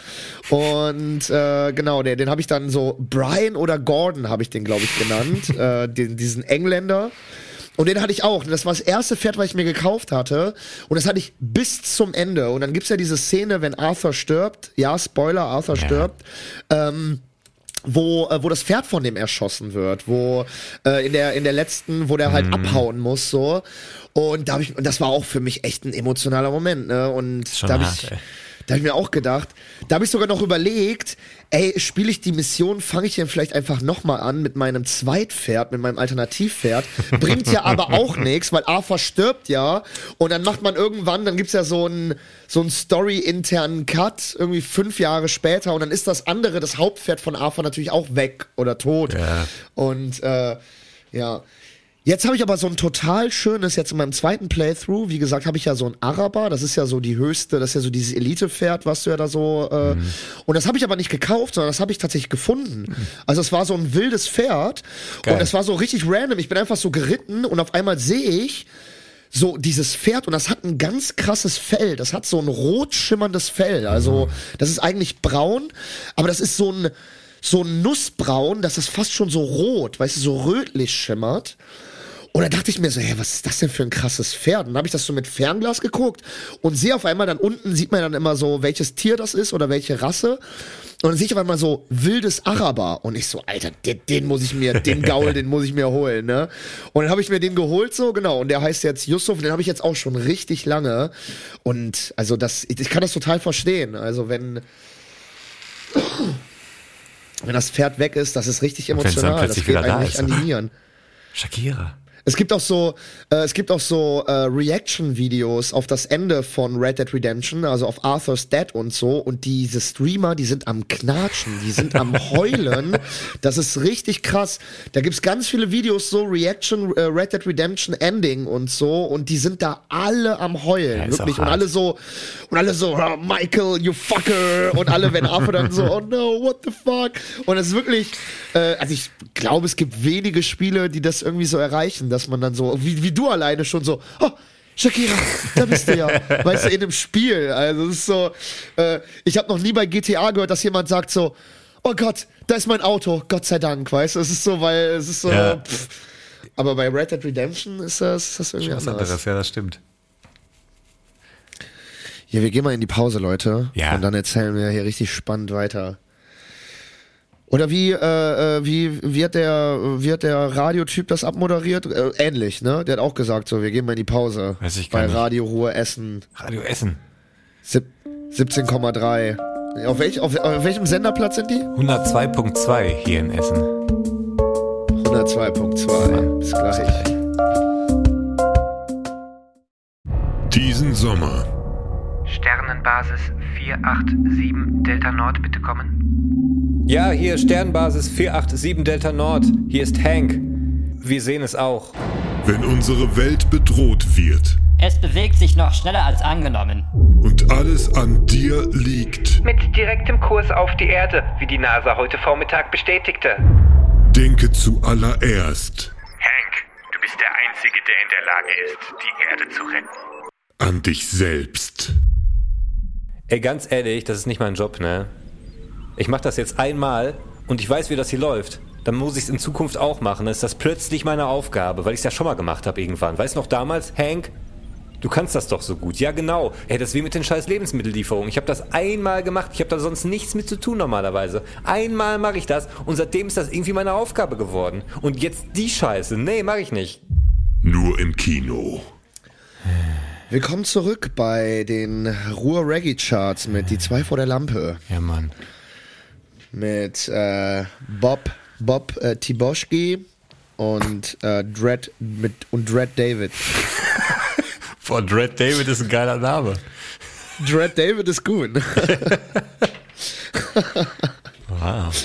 Und äh, genau, der, den habe ich dann so Brian oder Gordon habe ich den, glaube ich, genannt. äh, den, diesen Engländer. Und den hatte ich auch. Und das war das erste Pferd, was ich mir gekauft hatte. Und das hatte ich bis zum Ende. Und dann gibt's ja diese Szene, wenn Arthur stirbt. Ja, Spoiler, Arthur Ja. stirbt. Ähm, wo äh, wo das Pferd von dem erschossen wird, wo äh, in der in der letzten, wo der halt Mhm. abhauen muss so, und da habe ich und das war auch für mich echt ein emotionaler Moment, ne? Und Schon da habe hart, ich ey. da habe ich mir auch gedacht, da habe ich sogar noch überlegt, ey, spiele ich die Mission, fange ich den vielleicht einfach nochmal an mit meinem Zweitpferd, mit meinem Alternativpferd. Bringt ja aber auch nichts, weil Arthur stirbt ja und dann macht man irgendwann, dann gibt's ja so einen so einen Story-internen Cut, irgendwie fünf Jahre später und dann ist das andere, das Hauptpferd von Arthur natürlich auch weg oder tot. Ja. Und äh, ja. Jetzt habe ich aber so ein total schönes, jetzt in meinem zweiten Playthrough, wie gesagt, habe ich ja so ein Araber, das ist ja so die höchste, das ist ja so dieses Elite-Pferd, was du ja da so, äh, Mhm. und das habe ich aber nicht gekauft, sondern das habe ich tatsächlich gefunden. Also es war so ein wildes Pferd Geil. und das war so richtig random, ich bin einfach so geritten und auf einmal sehe ich so dieses Pferd und das hat ein ganz krasses Fell, das hat so ein rot schimmerndes Fell, also das ist eigentlich braun, aber das ist so ein, so ein Nussbraun, dass das fast schon so rot, weißt du, so rötlich schimmert. Und da dachte ich mir so, hey, was ist das denn für ein krasses Pferd? Und dann habe ich das so mit Fernglas geguckt und sehe auf einmal dann unten, sieht man dann immer so, welches Tier das ist oder welche Rasse. Und dann sehe ich auf einmal so wildes Araber. Und ich so, Alter, den, den muss ich mir, den Gaul, den muss ich mir holen, ne? Und dann habe ich mir den geholt so, genau. Und der heißt jetzt Yusuf, den habe ich jetzt auch schon richtig lange. Und also das, ich, ich kann das total verstehen. Also wenn, wenn das Pferd weg ist, das ist richtig wenn's dann emotional. Das plötzlich geht wieder da eigentlich ist, an die oder? Nieren. Shakira. Es gibt auch so, äh, es gibt auch so äh, Reaction-Videos auf das Ende von Red Dead Redemption, also auf Arthur's Dead und so. Und diese Streamer, die sind am Knatschen, die sind am Heulen. Das ist richtig krass. Da gibt's ganz viele Videos, so Reaction, äh, Red Dead Redemption Ending und so. Und die sind da alle am Heulen, Ja, ist wirklich. auch Und hart. alle so, und alle so, oh, Michael, you fucker. Und alle, wenn Arthur dann so, oh no, what the fuck. Und es ist wirklich, äh, also ich glaube, es gibt wenige Spiele, die das irgendwie so erreichen, dass man dann so, wie, wie du alleine schon so, oh, Shakira, da bist du ja, weißt du, in einem Spiel. Also es ist so, äh, ich habe noch nie bei G T A gehört, dass jemand sagt so, oh Gott, da ist mein Auto, Gott sei Dank, weißt du, es ist so, weil es ist so, Ja. pff. Aber bei Red Dead Redemption ist das, ist das irgendwie Was anders. anderes, ja, das stimmt. Ja, wir gehen mal in die Pause, Leute. Ja. Und dann erzählen wir hier richtig spannend weiter. Oder wie, äh, äh, wie, wie hat der, wie hat der Radiotyp das abmoderiert? Äh, ähnlich, ne? Der hat auch gesagt, so, wir gehen mal in die Pause. Weiß ich gar Bei nicht. Radio Ruhe Essen. Radio Essen. Sieb- siebzehn Komma drei. Auf, welch, auf, auf welchem Senderplatz sind die? hundertzwei Komma zwei hier in Essen. hundertzwei Komma zwei. Bis gleich. Diesen Sommer Sternenbasis vier acht sieben Delta Nord, bitte kommen. Ja, hier Sternbasis vier acht sieben Delta Nord. Hier ist Hank. Wir sehen es auch. wenn unsere Welt bedroht wird Es bewegt sich noch schneller als angenommen. und alles an dir liegt, Mit direktem Kurs auf die Erde, wie die NASA heute Vormittag bestätigte. denke zuallererst Hank, du bist der Einzige, der in der Lage ist, die Erde zu retten. an dich selbst. Ey, ganz ehrlich, das ist nicht mein Job, ne? Ich mach das jetzt einmal und ich weiß, wie das hier läuft. Dann muss ich es in Zukunft auch machen. Dann ist das plötzlich meine Aufgabe, weil ich es ja schon mal gemacht habe irgendwann. Weißt du noch damals, Hank? Du kannst das doch so gut. Ja, genau. Ey, das ist wie mit den scheiß Lebensmittellieferungen. Ich habe das einmal gemacht. Ich habe da sonst nichts mit zu tun normalerweise. Einmal mache ich das und seitdem ist das irgendwie meine Aufgabe geworden. Und jetzt die Scheiße. Nee, mache ich nicht. Nur im Kino. Willkommen zurück bei den Ruhr Reggae Charts mit Die zwei vor der Lampe. Ja, Mann. Mit äh, Bob, Bob äh, Tiboschki und äh, Dread mit und Dread David. Boah, Dread David ist ein geiler Name. Dread David ist gut. Wow.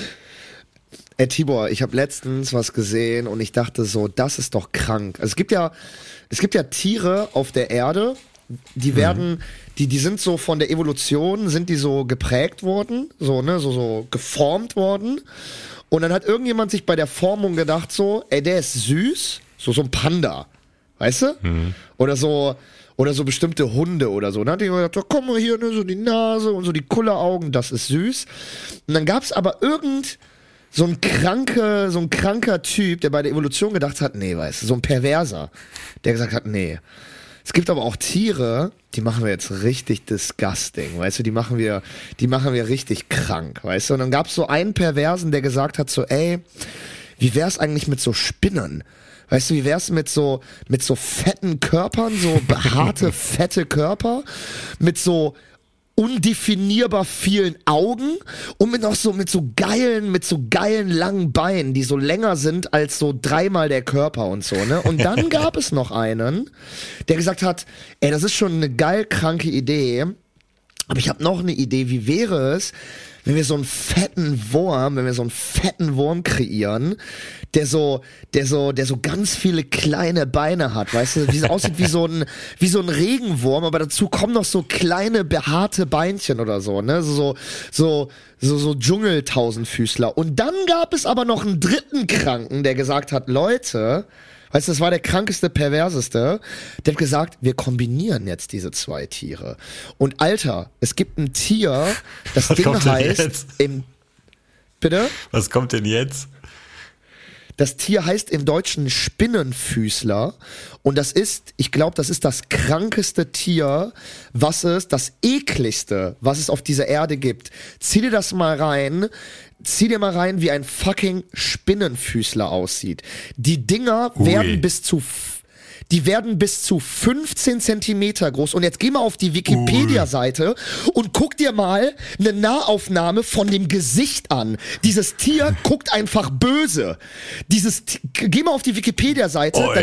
Ey, Tibor, ich habe letztens was gesehen und ich dachte so, das ist doch krank. Also es gibt ja, es gibt ja Tiere auf der Erde, die werden, die, die sind so von der Evolution, sind die so geprägt worden, so, ne, so, so geformt worden. Und dann hat irgendjemand sich bei der Formung gedacht so, ey, der ist süß, so, so ein Panda, weißt du? Mhm. Oder so, oder so bestimmte Hunde oder so. Dann hat die gesagt, komm mal hier, ne, so die Nase und so die Kulleraugen, das ist süß. Und dann gab's aber irgend so ein kranke, so ein kranker Typ, der bei der Evolution gedacht hat, nee, weißt du, so ein Perverser, der gesagt hat, nee. Es gibt aber auch Tiere, die machen wir jetzt richtig disgusting, weißt du, die machen wir, die machen wir richtig krank, weißt du. Und dann gab's so einen Perversen, der gesagt hat so, ey, wie wär's eigentlich mit so Spinnern? Weißt du, wie wär's mit so, mit so fetten Körpern, so behaarte, fette Körper, mit so undefinierbar vielen Augen und mit noch so, mit so geilen, mit so geilen langen Beinen, die so länger sind als so dreimal der Körper und so, ne? Und dann gab es noch einen, der gesagt hat, ey, das ist schon eine geil kranke Idee, aber ich habe noch eine Idee, wie wäre es, wenn wir so einen fetten Wurm, wenn wir so einen fetten Wurm kreieren, der so, der so, der so ganz viele kleine Beine hat, weißt du, wie so aussieht wie so ein, wie so ein Regenwurm, aber dazu kommen noch so kleine behaarte Beinchen oder so, ne, so, so, so, so Dschungel-Tausendfüßler. Und dann gab es aber noch einen dritten Kranken, der gesagt hat, Leute, weißt du, das war der krankeste, perverseste. Der hat gesagt, wir kombinieren jetzt diese zwei Tiere. Und Alter, es gibt ein Tier, das Was Ding kommt denn heißt jetzt? im, bitte? Was kommt denn jetzt? Das Tier heißt im Deutschen Spinnenfüßler und das ist, ich glaube, das ist das krankeste Tier, was es, das ekligste, was es auf dieser Erde gibt. Zieh dir das mal rein, zieh dir mal rein, wie ein fucking Spinnenfüßler aussieht. Die Dinger Ui. werden bis zu Die werden bis zu fünfzehn Zentimeter groß. Und jetzt geh mal auf die Wikipedia-Seite und guck dir mal eine Nahaufnahme von dem Gesicht an. Dieses Tier guckt einfach böse. Dieses, T- geh mal auf die Wikipedia-Seite. Da,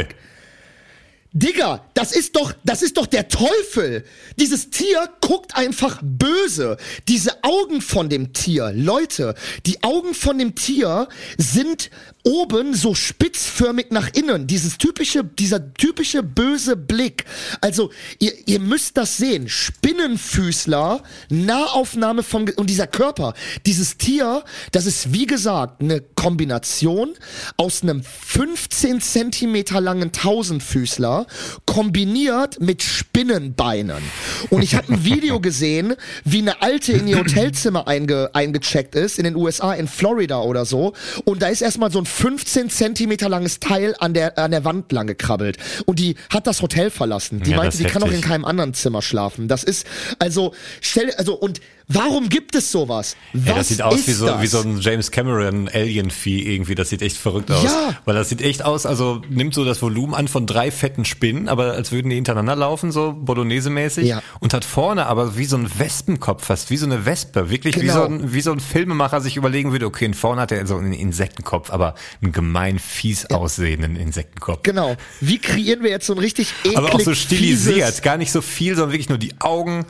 Digga, das ist doch, das ist doch der Teufel. Dieses Tier guckt einfach böse. Diese Augen von dem Tier, Leute, die Augen von dem Tier sind oben so spitzförmig nach innen. Dieses typische, dieser typische böse Blick. Also, ihr, ihr müsst das sehen. Spinnenfüßler, Nahaufnahme vom, und dieser Körper. Dieses Tier, das ist wie gesagt eine Kombination aus einem fünfzehn Zentimeter langen Tausendfüßler kombiniert mit Spinnenbeinen. Und ich habe ein Video gesehen, wie eine Alte in ihr Hotelzimmer einge, eingecheckt ist, in den U S A, in Florida oder so. Und da ist erstmal so ein fünfzehn Zentimeter langes Teil an der, an der Wand lang gekrabbelt. Und die hat das Hotel verlassen. Die Ja, meinte, das die kann auch in heftig. keinem anderen Zimmer schlafen. Das ist, also, stell, also, und warum gibt es sowas? Was Ja, das sieht aus ist wie so, das? wie so ein James Cameron Alien-Vieh irgendwie. Das sieht echt verrückt aus. Ja. Weil das sieht echt aus, also nimmt so das Volumen an von drei fetten Spinnen, aber als würden die hintereinander laufen, so Bolognese-mäßig. Ja. Und hat vorne aber wie so ein Wespenkopf, fast wie so eine Wespe. Wirklich wie Genau. so ein, wie so ein Filmemacher sich überlegen würde, okay, und vorne hat er so einen Insektenkopf, aber einen gemein fies aussehenden Insektenkopf. Genau. Wie kreieren wir jetzt so ein richtig eklig Aber auch so stilisiert, fieses- gar nicht so viel, sondern wirklich nur die Augen,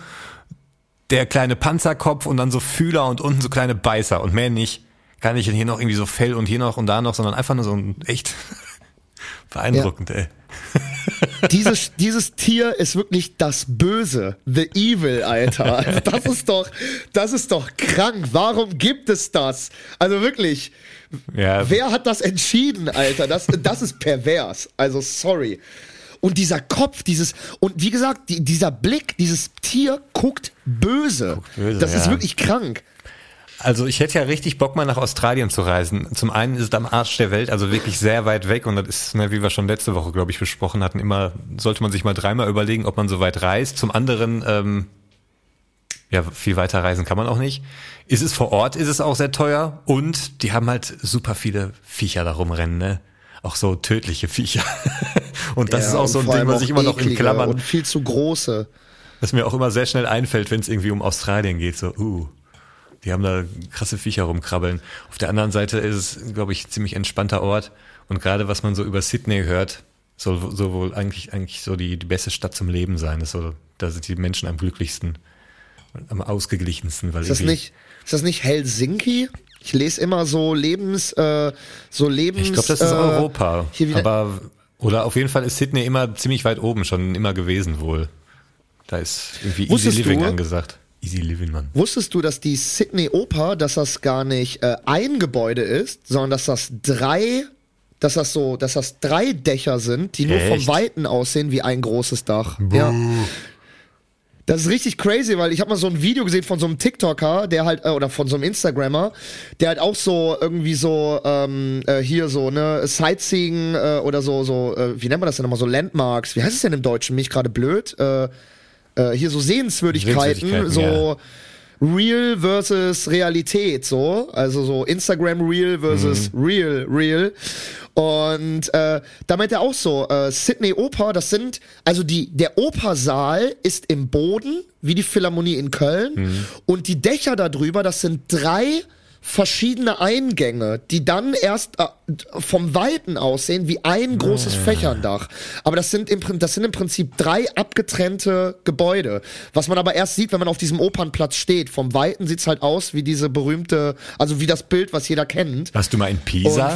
der kleine Panzerkopf und dann so Fühler und unten so kleine Beißer und mehr nicht. Gar nicht hier noch irgendwie so Fell und hier noch und da noch, sondern einfach nur so ein echt beeindruckend, ey. Dieses, dieses Tier ist wirklich das Böse. The Evil, Alter. Also das ist doch, das ist doch krank. Warum gibt es das? Also wirklich. Ja. Wer hat das entschieden, Alter? Das, das ist pervers. Also sorry. Und dieser Kopf, dieses, und wie gesagt, die, dieser Blick, dieses Tier guckt böse. Guckt böse, das ist ja. wirklich krank. Also ich hätte ja richtig Bock, mal nach Australien zu reisen. Zum einen ist es am Arsch der Welt, also wirklich sehr weit weg. Und das ist, ne, wie wir schon letzte Woche, glaube ich, besprochen hatten, immer sollte man sich mal dreimal überlegen, ob man so weit reist. Zum anderen, ähm, ja, viel weiter reisen kann man auch nicht. Ist es vor Ort, ist es auch sehr teuer. Und die haben halt super viele Viecher da rumrennen, ne? Auch so tödliche Viecher. Und das Ja, ist auch und so ein vor Ding, allem was auch ich immer noch in eklige Klammern, und viel zu große. was mir auch immer sehr schnell einfällt, wenn es irgendwie um Australien geht. So, uh, die haben da krasse Viecher rumkrabbeln. Auf der anderen Seite ist es, glaube ich, ein ziemlich entspannter Ort. Und gerade was man so über Sydney hört, soll, soll wohl eigentlich, eigentlich so die, die beste Stadt zum Leben sein. Das soll, da sind die Menschen am glücklichsten. am ausgeglichensten. Weil Ist das nicht, ist das nicht Helsinki? Ich lese immer so Lebens, äh, so Lebens. Ich glaube, das ist äh, Europa. hier wieder- Aber, oder auf jeden Fall ist Sydney immer ziemlich weit oben schon immer gewesen wohl. Da ist irgendwie Wusstest Easy Living du- angesagt. Easy Living, Mann. Wusstest du, dass die Sydney Oper, dass das gar nicht äh, ein Gebäude ist, sondern dass das drei, dass das so, dass das drei Dächer sind, die nur vom Echt? Weiten aussehen wie ein großes Dach. Ja. Das ist richtig crazy, weil ich habe mal so ein Video gesehen von so einem TikToker, der halt, äh, oder von so einem Instagrammer, der halt auch so irgendwie so, ähm, äh, hier so, ne, Sightseeing äh, oder so, so, äh, wie nennt man das denn nochmal, so Landmarks, wie heißt es denn im Deutschen, bin ich gerade blöd, äh, äh, hier so Sehenswürdigkeiten, Sehenswürdigkeiten, so Real versus Realität, so, also so Instagram Real versus Real Real. Und äh, da meint er auch so, äh, Sydney Oper, das sind, also die, der Opersaal ist im Boden, wie die Philharmonie in Köln, und die Dächer darüber, das sind drei verschiedene Eingänge, die dann erst äh, vom Weiten aussehen wie ein großes Fächerndach. Aber das sind, im, Prin- das sind im Prinzip drei abgetrennte Gebäude. Was man aber erst sieht, wenn man auf diesem Opernplatz steht. Vom Weiten sieht's halt aus wie diese berühmte, also wie das Bild, was jeder kennt. Warst du mal in Pisa? Und-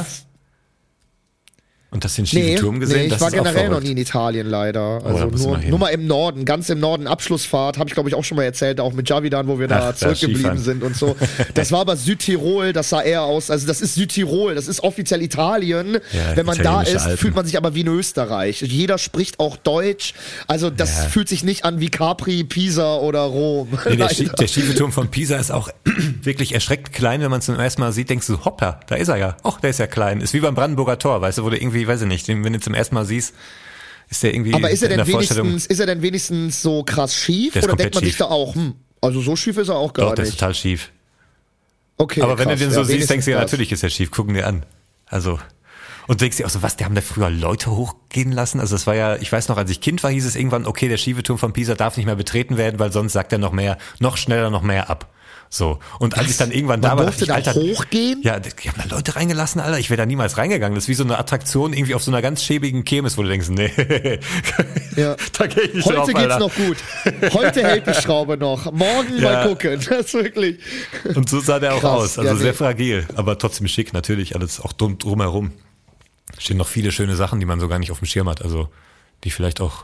Und hast den schiefen Nee, Turm gesehen? nee, ich Das war ist auch generell noch verrückt. nie in Italien leider. da Also musst du nur, mal hin. nur mal im Norden, ganz im Norden, Abschlussfahrt, habe ich glaube ich auch schon mal erzählt, auch mit Javidan, wo wir da Ach, da zurückgeblieben Skifahren. sind und so. Das war aber Südtirol, das sah eher aus, also das ist Südtirol, das ist offiziell Italien. Ja, Wenn man da italienische ist, Alpen. fühlt man sich aber wie in Österreich. Jeder spricht auch Deutsch, also das Ja. fühlt sich nicht an wie Capri, Pisa oder Rom. Nee, der, Leider. Schie- der schiefe Turm von Pisa ist auch wirklich erschreckend klein, wenn man es zum ersten Mal sieht, denkst du, hoppla, da ist er ja. Och, der ist ja klein. Ist wie beim Brandenburger Tor, weißt du, wo du irgendwie, weiß ich nicht, den, wenn du zum ersten Mal siehst, ist der irgendwie Aber ist er in denn der Vorstellung. wenigstens, ist er denn wenigstens so krass schief Der ist oder denkt man komplett sich da auch, hm, also so schief ist er auch gar Doch, der ist nicht. total schief. Okay, Aber wenn krass, du den ja, so siehst, wenigstens denkst du ja, das. natürlich ist er schief, gucken dir an. Also, und denkst dir auch so, was, die haben da früher Leute hochgehen lassen? Also das war ja, ich weiß noch, als ich Kind war, hieß es irgendwann, okay, der schiefe Turm von Pisa darf nicht mehr betreten werden, weil sonst sagt er noch mehr, noch schneller noch mehr ab. So. Und als ich dann irgendwann da Man war, durfte dachte ich, da Alter, hochgehen? ja, die haben da Leute reingelassen, Alter. Ich wäre da niemals reingegangen. Das ist wie so eine Attraktion irgendwie auf so einer ganz schäbigen Kirmes, wo du denkst, nee, Ja. da geh ich nicht Heute drauf, geht's Alter. noch gut. Heute hält die Schraube noch. Morgen Ja. mal gucken. Das ist wirklich. Und so sah der auch Krass, aus. Also ja, nee. sehr fragil, aber trotzdem schick, natürlich. Alles auch drum, drumherum. Stehen noch viele schöne Sachen, die man so gar nicht auf dem Schirm hat. Also, die vielleicht auch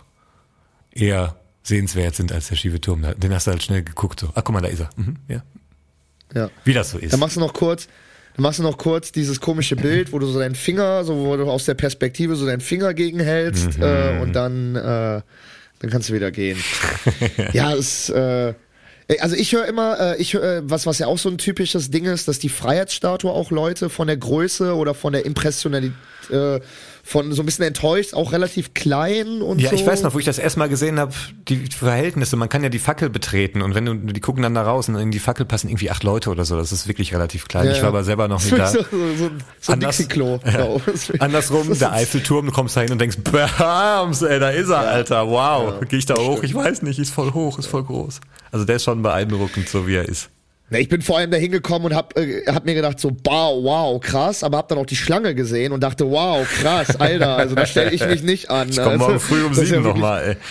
eher sehenswert sind als der schiefe Turm. Den hast du halt schnell geguckt. So. Ach, guck mal, da ist er. Mhm, ja. Ja. Wie das so ist. Dann machst du noch kurz, dann machst du noch kurz dieses komische Bild, wo du so deinen Finger, so wo du aus der Perspektive so deinen Finger gegenhältst Mhm. äh, und dann, äh, dann kannst du wieder gehen. Ja, es, äh, also ich höre immer, äh, ich höre, was was ja auch so ein typisches Ding ist, dass die Freiheitsstatue auch Leute von der Größe oder von der Impressionalität, äh, von so ein bisschen enttäuscht, auch relativ klein und Ja, so. ich weiß noch, wo ich das erstmal gesehen habe, die Verhältnisse, man kann ja die Fackel betreten und wenn du, die gucken dann da raus und in die Fackel passen irgendwie acht Leute oder so, das ist wirklich relativ klein. Ja, ich war ja. aber selber noch so, nie da. so, so, so ein Anders- Dixie-Klo. Ja. Genau. Andersrum, der Eiffelturm, du kommst da hin und denkst, bams, ey, da ist er, Alter, wow. Ja, Geh ich da hoch? Ich weiß nicht, ist voll hoch, ist voll groß. Also der ist schon beeindruckend, so wie er ist. Na, ich bin vor allem da hingekommen und hab, äh, hab mir gedacht so, wow, wow, krass, aber hab dann auch die Schlange gesehen und dachte, wow, krass, Alter, also da stelle ich mich nicht an. Ich komme morgen früh um Das ist ja sieben wirklich nochmal, ey.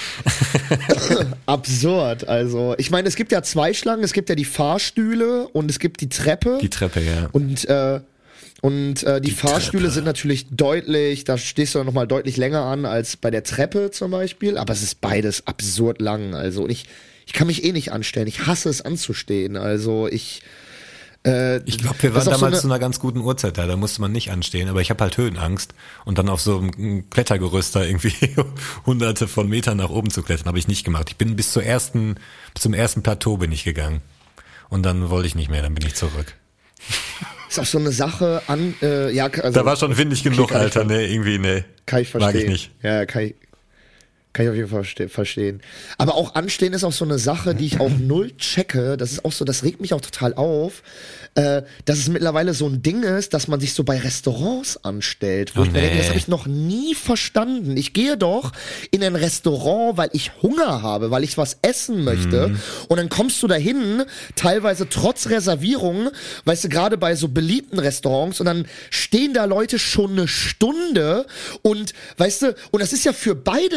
absurd, also ich meine, es gibt ja zwei Schlangen, es gibt ja die Fahrstühle und es gibt die Treppe. Die Treppe, ja. Und äh, und äh, die, Die Fahrstühle Treppe. sind natürlich deutlich, da stehst du noch mal deutlich länger an als bei der Treppe zum Beispiel, aber es ist beides absurd lang, also und ich ich kann mich eh nicht anstellen, ich hasse es anzustehen, also ich äh, Ich glaube, wir das waren ist auch so damals eine- zu einer ganz guten Uhrzeit da, da musste man nicht anstehen, aber ich habe halt Höhenangst und dann auf so einem Klettergerüst da irgendwie hunderte von Metern nach oben zu klettern, habe ich nicht gemacht. Ich bin bis zur ersten, bis zum ersten Plateau bin ich gegangen und dann wollte ich nicht mehr, dann bin ich zurück. ist auch so eine Sache an, äh, ja, also Da war schon windig genug, kann ich Alter, schon- ne, irgendwie, ne. Kann ich verstehen. Mag ich nicht. Ja, kann ich, kann ich auf jeden Fall verste- verstehen. Aber auch anstehen ist auch so eine Sache, die ich auch null checke. Das ist auch so, das regt mich auch total auf, äh, dass es mittlerweile so ein Ding ist, dass man sich so bei Restaurants anstellt. Wo Oh, ich mir denke, nee. das habe ich noch nie verstanden. Ich gehe doch in ein Restaurant, weil ich Hunger habe, weil ich was essen möchte. Mhm. Und dann kommst du dahin, teilweise trotz Reservierung, weißt du, gerade bei so beliebten Restaurants, und dann stehen da Leute schon eine Stunde und, weißt du, und das ist ja für beide Seiten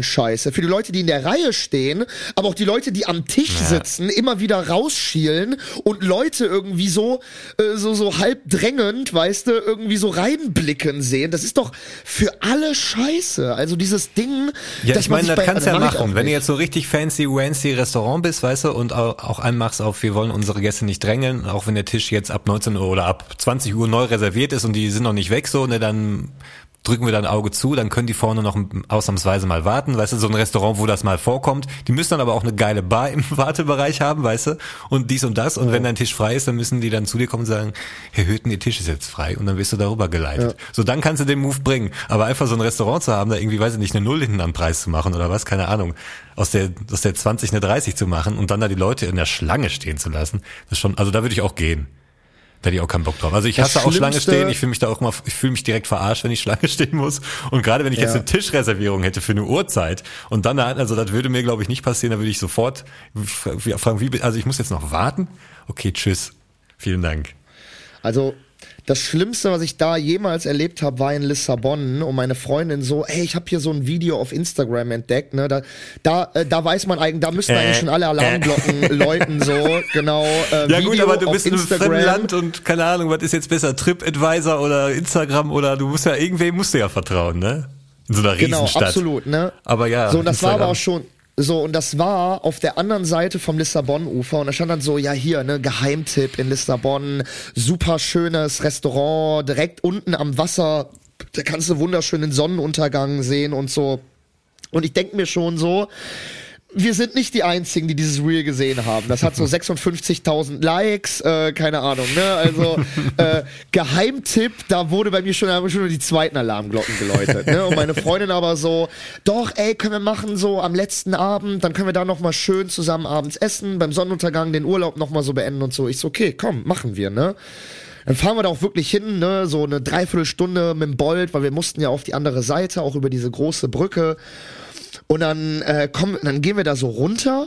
scheiße. Für die Leute, die in der Reihe stehen, aber auch die Leute, die am Tisch ja. sitzen, immer wieder rausschielen und Leute irgendwie so, äh, so, so halb drängend, weißt du, irgendwie so reinblicken sehen. Das ist doch für alle scheiße. Also dieses Ding, ja, dass ich meine, man das bei, kannst du ja mach machen. Wenn du jetzt so richtig fancy, wancy Restaurant bist, weißt du, und auch anmachst auf, wir wollen unsere Gäste nicht drängeln, auch wenn der Tisch jetzt ab neunzehn Uhr oder ab zwanzig Uhr neu reserviert ist und die sind noch nicht weg, so, ne, dann drücken wir da ein Auge zu, dann können die vorne noch ausnahmsweise mal warten, weißt du, so ein Restaurant, wo das mal vorkommt. Die müssen dann aber auch eine geile Bar im Wartebereich haben, weißt du, und dies und das. Und wenn dein Tisch frei ist, dann müssen die dann zu dir kommen und sagen, Herr Hütten, Ihr Tisch ist jetzt frei, und dann wirst du darüber geleitet. Ja. So, dann kannst du den Move bringen. Aber einfach so ein Restaurant zu haben, da irgendwie, weiß ich nicht, eine Null hinten am Preis zu machen oder was, keine Ahnung, aus der, aus der zwanzig eine dreißig zu machen und dann da die Leute in der Schlange stehen zu lassen, das ist schon, also da würde ich auch gehen. Da hätte ich auch keinen Bock drauf. Also ich hasse auch Schlange stehen. Ich fühle mich da auch immer, ich fühle mich direkt verarscht, wenn ich Schlange stehen muss. Und gerade wenn ich ja. jetzt eine Tischreservierung hätte für eine Uhrzeit und dann, also das würde mir, glaube ich, nicht passieren. Da würde ich sofort fragen, wie, also ich muss jetzt noch warten? Okay, tschüss. Vielen Dank. Also das Schlimmste, was ich da jemals erlebt habe, war in Lissabon und meine Freundin so, ey, ich habe hier so ein Video auf Instagram entdeckt, ne, da da äh, da weiß man eigentlich, da müssten äh, eigentlich schon alle Alarmglocken äh. läuten, so, genau. Äh, ja Video gut, aber du bist in einem Instagram. fremden Land und keine Ahnung, was ist jetzt besser, TripAdvisor oder Instagram oder du musst ja, irgendwem musst du ja vertrauen, ne? In so einer Riesenstadt. Genau, absolut, ne? Aber ja. So, und das Instagram. war aber auch schon, so, und das war auf der anderen Seite vom Lissabon-Ufer und da stand dann so, ja hier, ne, Geheimtipp in Lissabon, super schönes Restaurant, direkt unten am Wasser, da kannst du wunderschönen Sonnenuntergang sehen und so. Und ich denk mir schon so, wir sind nicht die Einzigen, die dieses Reel gesehen haben. Das hat so sechsundfünfzigtausend Likes, äh, keine Ahnung, ne? Also äh, Geheimtipp, da wurde bei mir schon, haben schon die zweiten Alarmglocken geläutet, ne? Und meine Freundin aber so, doch, ey, können wir machen so am letzten Abend, dann können wir da nochmal schön zusammen abends essen, beim Sonnenuntergang den Urlaub nochmal so beenden und so. Ich so, okay, komm, machen wir, ne? Dann fahren wir da auch wirklich hin, ne, so eine Dreiviertelstunde mit dem Bolt, weil wir mussten ja auf die andere Seite, auch über diese große Brücke. Und dann äh, kommen, dann gehen wir da so runter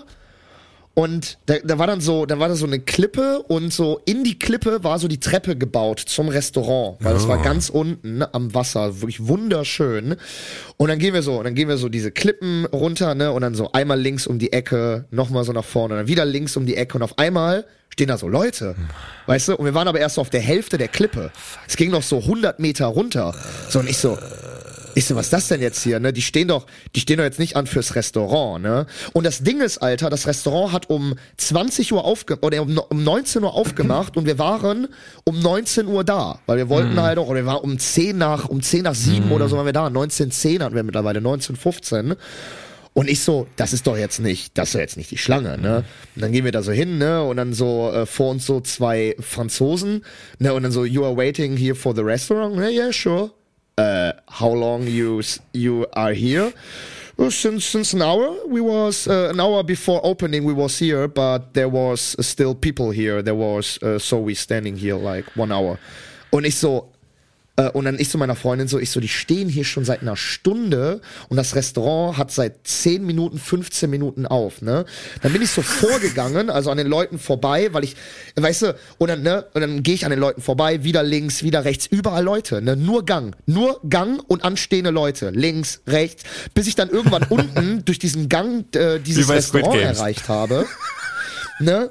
und da, da war dann so, da war da so eine Klippe und so in die Klippe war so die Treppe gebaut zum Restaurant, weil es oh. war ganz unten, ne, am Wasser, wirklich wunderschön. Und dann gehen wir so, und dann gehen wir so diese Klippen runter, ne, und dann so einmal links um die Ecke, nochmal so nach vorne, und dann wieder links um die Ecke und auf einmal stehen da so Leute, weißt du? Und wir waren aber erst so auf der Hälfte der Klippe. Es ging noch so hundert Meter runter. So, und ich so, Ich so, was ist das denn jetzt hier, ne? Die stehen doch, die stehen doch jetzt nicht an fürs Restaurant, ne? Und das Ding ist, Alter, das Restaurant hat um zwanzig Uhr aufge oder um, um neunzehn Uhr aufgemacht und wir waren um neunzehn Uhr da, weil wir wollten mm. halt auch, oder wir waren um zehn nach, um zehn nach sieben mm. oder so waren wir da. neunzehn Uhr zehn hatten wir mittlerweile, neunzehn Uhr fünfzehn. Und ich so, das ist doch jetzt nicht, das ist doch jetzt nicht die Schlange, ne? Und dann gehen wir da so hin, ne? Und dann so äh, vor uns so zwei Franzosen, ne? Und dann so, you are waiting here for the restaurant? Yeah, yeah, sure. Uh, how long you you are here? Well, since since an hour. We was uh, an hour before opening. We was here, but there was uh, still people here. There was uh, so we standing here like one hour. Und ich so. Und dann ich zu meiner Freundin so, ich so, die stehen hier schon seit einer Stunde und das Restaurant hat seit zehn Minuten, fünfzehn Minuten auf, ne? Dann bin ich so vorgegangen, also an den Leuten vorbei, weil ich, weißt du, und dann, ne, und dann gehe ich an den Leuten vorbei, wieder links, wieder rechts, überall Leute, ne? Nur Gang, nur Gang und anstehende Leute, links, rechts, bis ich dann irgendwann unten durch diesen Gang äh, dieses Restaurant erreicht habe, ne?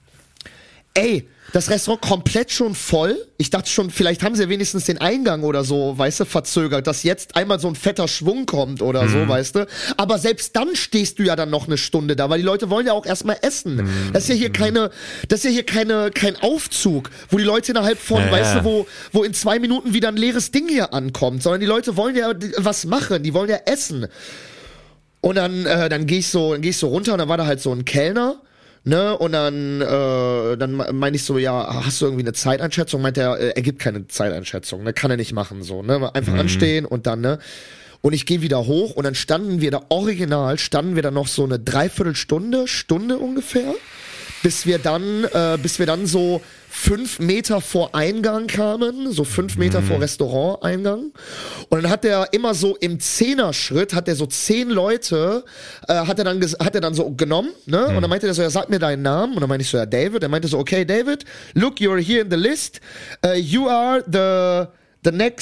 Ey, das Restaurant komplett schon voll. Ich dachte schon, vielleicht haben sie ja wenigstens den Eingang oder so, weißt du, verzögert, dass jetzt einmal so ein fetter Schwung kommt oder mhm. so, weißt du. Aber selbst dann stehst du ja dann noch eine Stunde da, weil die Leute wollen ja auch erstmal essen. Mhm. Das ist ja hier keine, das ist ja hier keine, kein Aufzug, wo die Leute innerhalb von, ja, weißt du, wo, wo in zwei Minuten wieder ein leeres Ding hier ankommt, sondern die Leute wollen ja was machen, die wollen ja essen. Und dann, äh, dann geh ich so, dann geh ich so runter und dann war da halt so ein Kellner. Ne, und dann, äh, dann meine ich so, ja, hast du irgendwie eine Zeiteinschätzung? Meint er, äh, er gibt keine Zeiteinschätzung, ne, kann er nicht machen, so, ne, einfach mhm. anstehen und dann, ne, und ich gehe wieder hoch und dann standen wir da original, standen wir da noch so eine Dreiviertelstunde, Stunde ungefähr, bis wir dann, äh, bis wir dann so fünf Meter vor Eingang kamen, so fünf Meter mhm. vor Restauranteingang. Und dann hat er immer so im Zehner-Schritt, hat er so zehn Leute, äh, hat er dann ges- hat er dann so genommen, ne? Mhm. Und dann meinte er so, ja, sag mir deinen Namen. Und dann meinte ich so, ja, David. Er meinte so, okay, David, look, you're here in the list. Uh, you are the, the next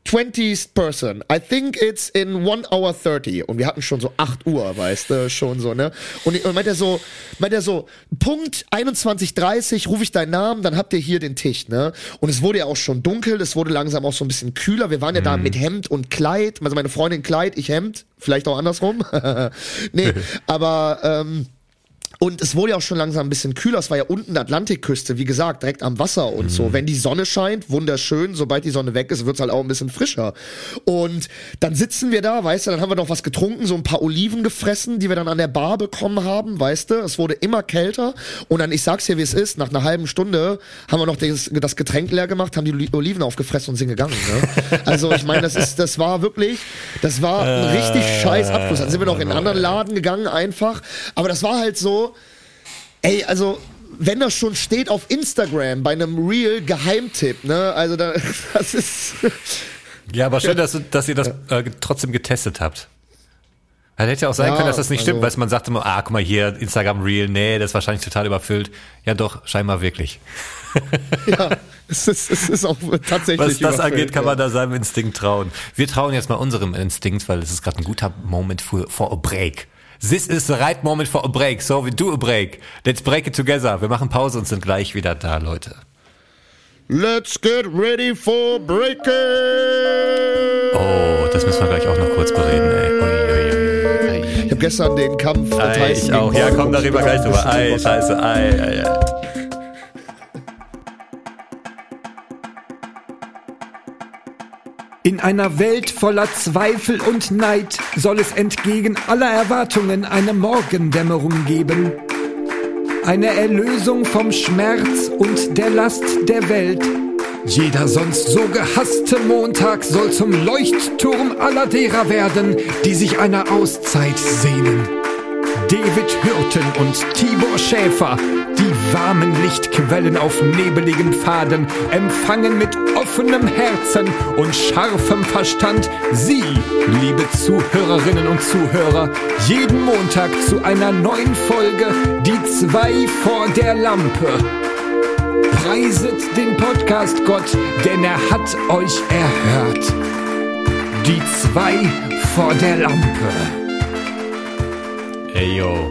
twentieth person. I think it's in one hour thirty. Und wir hatten schon so acht Uhr, weißt du, schon so, ne? Und, und meint er so, meint er so, Punkt einundzwanzig dreißig, rufe ich deinen Namen, dann habt ihr hier den Tisch, ne? Und es wurde ja auch schon dunkel, es wurde langsam auch so ein bisschen kühler. Wir waren ja mhm. da mit Hemd und Kleid, also meine Freundin Kleid, ich Hemd, vielleicht auch andersrum. Nee, aber, ähm, und es wurde ja auch schon langsam ein bisschen kühler. Es war ja unten Atlantikküste, wie gesagt, direkt am Wasser und mhm. so. Wenn die Sonne scheint, wunderschön. Sobald die Sonne weg ist, wird's halt auch ein bisschen frischer. Und dann sitzen wir da, weißt du, dann haben wir noch was getrunken, so ein paar Oliven gefressen, die wir dann an der Bar bekommen haben, weißt du. Es wurde immer kälter. Und dann, ich sag's dir, wie es ist, nach einer halben Stunde haben wir noch das, das Getränk leer gemacht, haben die Oliven aufgefressen und sind gegangen. Ne? Also ich meine, das ist, das war wirklich, das war ein richtig scheiß Abschluss. Dann sind wir noch in einen anderen Laden gegangen, einfach. Aber das war halt so, ey, also, wenn das schon steht auf Instagram bei einem Real Geheimtipp, ne, also da, das ist... Ja, aber schön, dass, dass ihr das äh, trotzdem getestet habt. Also hätte ja auch sein ja, können, dass das nicht also, stimmt, weil man sagt immer, ah, guck mal hier, Instagram Real, nee, das ist wahrscheinlich total überfüllt. Ja doch, scheinbar wirklich. Ja, es ist, es ist auch tatsächlich was das überfüllt, angeht, kann ja. man da seinem Instinkt trauen. Wir trauen jetzt mal unserem Instinkt, weil es ist gerade ein guter Moment for, for a break. This is the right moment for a break, so we do a break. Let's break it together. Wir machen Pause und sind gleich wieder da, Leute. Let's get ready for breaking! Oh, das müssen wir gleich auch noch kurz bereden, ey. Ui, ui, ui. Ich habe gestern den Kampf von Ei, ich auch. Ja, komm, da reden wir gleich drüber. Ei, scheiße, ei, ei, ei. In einer Welt voller Zweifel und Neid soll es entgegen aller Erwartungen eine Morgendämmerung geben. Eine Erlösung vom Schmerz und der Last der Welt. Jeder sonst so gehasste Montag soll zum Leuchtturm aller derer werden, die sich einer Auszeit sehnen. David Hürten und Tibor Schäfer, die warmen Lichtquellen auf nebeligen Pfaden, empfangen mit offenem Herzen und scharfem Verstand Sie, liebe Zuhörerinnen und Zuhörer, jeden Montag zu einer neuen Folge Die zwei vor der Lampe. Preiset den Podcast-Gott, denn er hat euch erhört. Die zwei vor der Lampe. Ey, yo.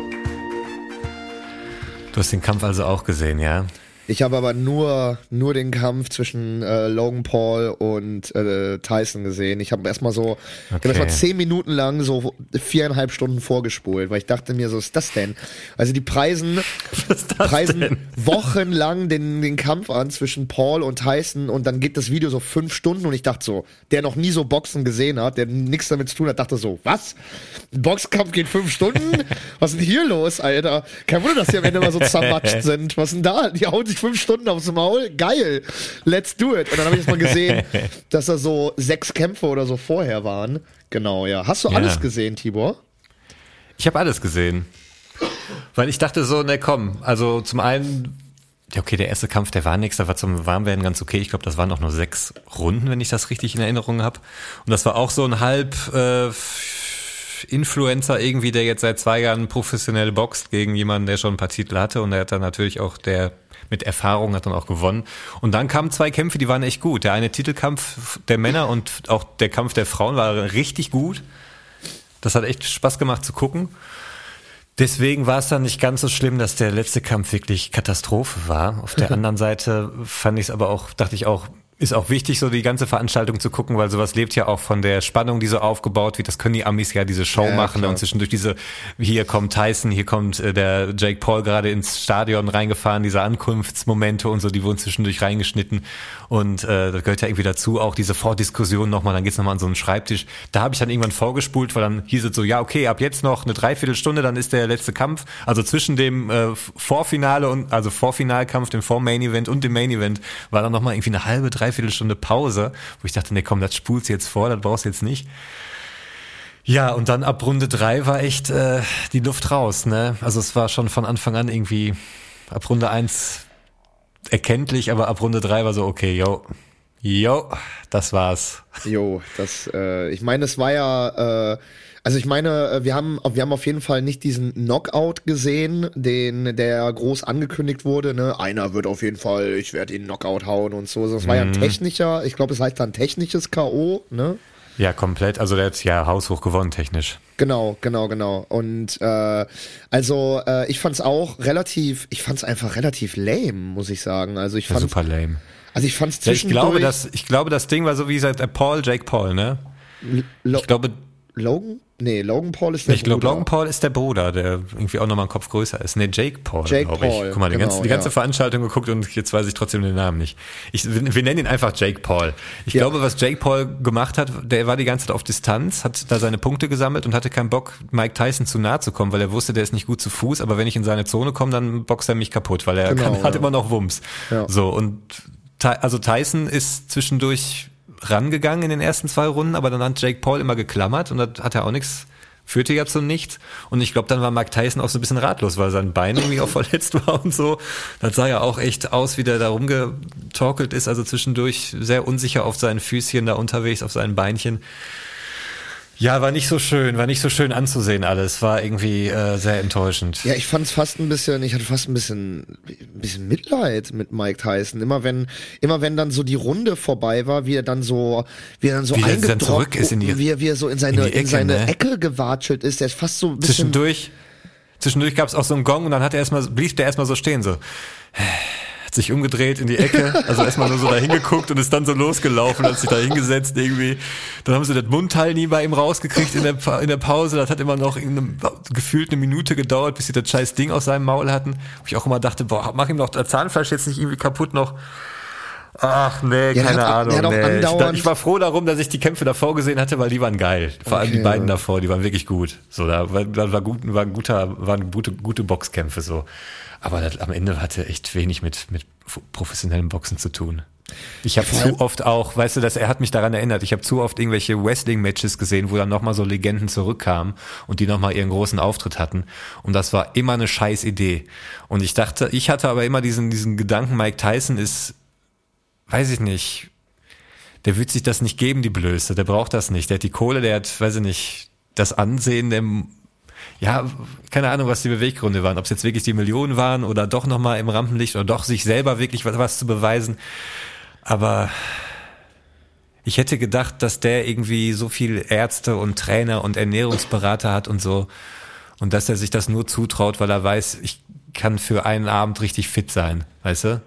Du hast den Kampf also auch gesehen, ja? Ich habe aber nur nur den Kampf zwischen äh, Logan Paul und äh, Tyson gesehen. Ich habe erstmal so, okay. ich habe erstmal zehn Minuten lang so viereinhalb Stunden vorgespult, weil ich dachte mir, so ist das denn? Also die preisen, preisen denn? wochenlang den den Kampf an zwischen Paul und Tyson und dann geht das Video so fünf Stunden und ich dachte so, der noch nie so Boxen gesehen hat, der nichts damit zu tun hat, dachte so, was? Ein Boxkampf geht fünf Stunden? Was ist denn hier los, Alter? Kein Wunder, dass die am Ende mal so zermatscht sind. Was ist denn da? Die hauen sich fünf Stunden aufs Maul, geil, let's do it. Und dann habe ich jetzt mal gesehen, dass da so sechs Kämpfe oder so vorher waren. Genau, ja. Hast du ja. alles gesehen, Tibor? Ich habe alles gesehen. Weil ich dachte so, ne komm, also zum einen, ja okay, der erste Kampf, der war nix, der war zum Warmwerden ganz okay. Ich glaube, das waren auch nur sechs Runden, wenn ich das richtig in Erinnerung habe. Und das war auch so ein halb äh, Influencer irgendwie, der jetzt seit zwei Jahren professionell boxt gegen jemanden, der schon ein paar Titel hatte. Und der hat dann natürlich auch, der mit Erfahrung hat dann auch gewonnen. Und dann kamen zwei Kämpfe, die waren echt gut. Der eine Titelkampf der Männer und auch der Kampf der Frauen war richtig gut. Das hat echt Spaß gemacht zu gucken. Deswegen war es dann nicht ganz so schlimm, dass der letzte Kampf wirklich Katastrophe war. Auf der anderen Seite fand ich es aber auch, dachte ich auch, ist auch wichtig, so die ganze Veranstaltung zu gucken, weil sowas lebt ja auch von der Spannung, die so aufgebaut wird. Das können die Amis ja, diese Show ja, machen klar. Und zwischendurch diese, hier kommt Tyson, hier kommt äh, der Jake Paul gerade ins Stadion reingefahren, diese Ankunftsmomente und so, die wurden zwischendurch reingeschnitten und äh, das gehört ja irgendwie dazu, auch diese Vordiskussion nochmal, dann geht's nochmal an so einen Schreibtisch. Da habe ich dann irgendwann vorgespult, weil dann hieß es so, ja okay, ab jetzt noch eine Dreiviertelstunde, dann ist der letzte Kampf, also zwischen dem äh, Vorfinale und, also Vorfinalkampf, dem Vor-Main-Event und dem Main-Event war dann nochmal irgendwie eine halbe, drei Dreiviertelstunde Pause, wo ich dachte, nee, komm, das spulst du jetzt vor, das brauchst du jetzt nicht. Ja, und dann ab Runde drei war echt äh, die Luft raus, ne? Also es war schon von Anfang an irgendwie ab Runde eins erkenntlich, aber ab Runde drei war so, okay, yo, Jo, das war's. Jo, das, äh, ich meine, es war ja, äh, also ich meine, wir haben, wir haben auf jeden Fall nicht diesen Knockout gesehen, den, der groß angekündigt wurde, ne? Einer wird auf jeden Fall, ich werde ihn Knockout hauen und so. Das war mhm. ja ein technischer, ich glaube, es heißt dann technisches K O, ne? Ja, komplett. Also der hat ja haushoch gewonnen, technisch. Genau, genau, genau. Und äh, also äh, ich fand's auch relativ, ich fand's einfach relativ lame, muss ich sagen. Also ich fand ja, super lame. Also ich fand's ja, zwischendurch. Ich glaube, das, ich glaube, das Ding war so wie seit Paul, Jake Paul, ne? Lo- ich glaube. Logan? Nee, Logan Paul ist der ich Bruder. Ich glaube, Logan Paul ist der Bruder, der irgendwie auch nochmal einen Kopf größer ist. Nee, Jake Paul, Jake glaube ich. Paul, Guck mal, die genau, ganze, die ganze ja. Veranstaltung geguckt und jetzt weiß ich trotzdem den Namen nicht. Ich, wir, wir nennen ihn einfach Jake Paul. Ich ja. glaube, was Jake Paul gemacht hat, der war die ganze Zeit auf Distanz, hat da seine Punkte gesammelt und hatte keinen Bock, Mike Tyson zu nahe zu kommen, weil er wusste, der ist nicht gut zu Fuß, aber wenn ich in seine Zone komme, dann boxt er mich kaputt, weil er genau, kann, hat ja. immer noch Wumms. Ja. So, und also Tyson ist zwischendurch rangegangen in den ersten zwei Runden, aber dann hat Jake Paul immer geklammert und da hat er auch nichts, führte ja zu nichts. Und ich glaube, dann war Mike Tyson auch so ein bisschen ratlos, weil sein Bein irgendwie auch verletzt war und so. Das sah ja auch echt aus, wie der da rumgetorkelt ist, also zwischendurch sehr unsicher auf seinen Füßchen da unterwegs, auf seinen Beinchen. Ja, war nicht so schön, war nicht so schön anzusehen alles, war irgendwie äh, sehr enttäuschend. Ja, ich fand's fast ein bisschen, ich hatte fast ein bisschen, ein bisschen Mitleid mit Mike Tyson. Immer wenn, immer wenn dann so die Runde vorbei war, wie er dann so, wie er dann so wie eingedroppt, dann zurück ist in die, wie er, wie er so in seine, in, Ecke, in seine ne? Ecke gewatschelt ist, der ist fast so ein bisschen. Zwischendurch, zwischendurch gab's auch so einen Gong und dann hat er erstmal, blieb der erstmal so stehen, so. Hat sich umgedreht in die Ecke, also erstmal nur so da hingeguckt und ist dann so losgelaufen, hat sich da hingesetzt irgendwie. Dann haben sie das Mundteil nie bei ihm rausgekriegt in der, pa- in der Pause. Das hat immer noch gefühlt eine Minute gedauert, bis sie das scheiß Ding aus seinem Maul hatten. Wo ich auch immer dachte, boah, mach ihm doch das Zahnfleisch jetzt nicht irgendwie kaputt noch. Ach nee, ja, keine hat, Ahnung. Nee. Ich, ich war froh darum, dass ich die Kämpfe davor gesehen hatte, weil die waren geil. Vor allem okay, die beiden ja. davor, die waren wirklich gut. So, da war, da war gut, war ein guter, waren gute, gute Boxkämpfe so. Aber das, am Ende hatte echt wenig mit, mit professionellem Boxen zu tun. Ich habe zu oft auch, weißt du, dass er hat mich daran erinnert, ich habe zu oft irgendwelche Wrestling-Matches gesehen, wo dann nochmal so Legenden zurückkamen und die nochmal ihren großen Auftritt hatten. Und das war immer eine scheiß Idee. Und ich dachte, ich hatte aber immer diesen, diesen Gedanken, Mike Tyson ist, weiß ich nicht, der wird sich das nicht geben, die Blöße, der braucht das nicht. Der hat die Kohle, der hat, weiß ich nicht, das Ansehen, der ja, keine Ahnung, was die Beweggründe waren, ob es jetzt wirklich die Millionen waren oder doch nochmal im Rampenlicht oder doch sich selber wirklich was, was zu beweisen. Aber ich hätte gedacht, dass der irgendwie so viel Ärzte und Trainer und Ernährungsberater hat und so und dass er sich das nur zutraut, weil er weiß, ich kann für einen Abend richtig fit sein, weißt du?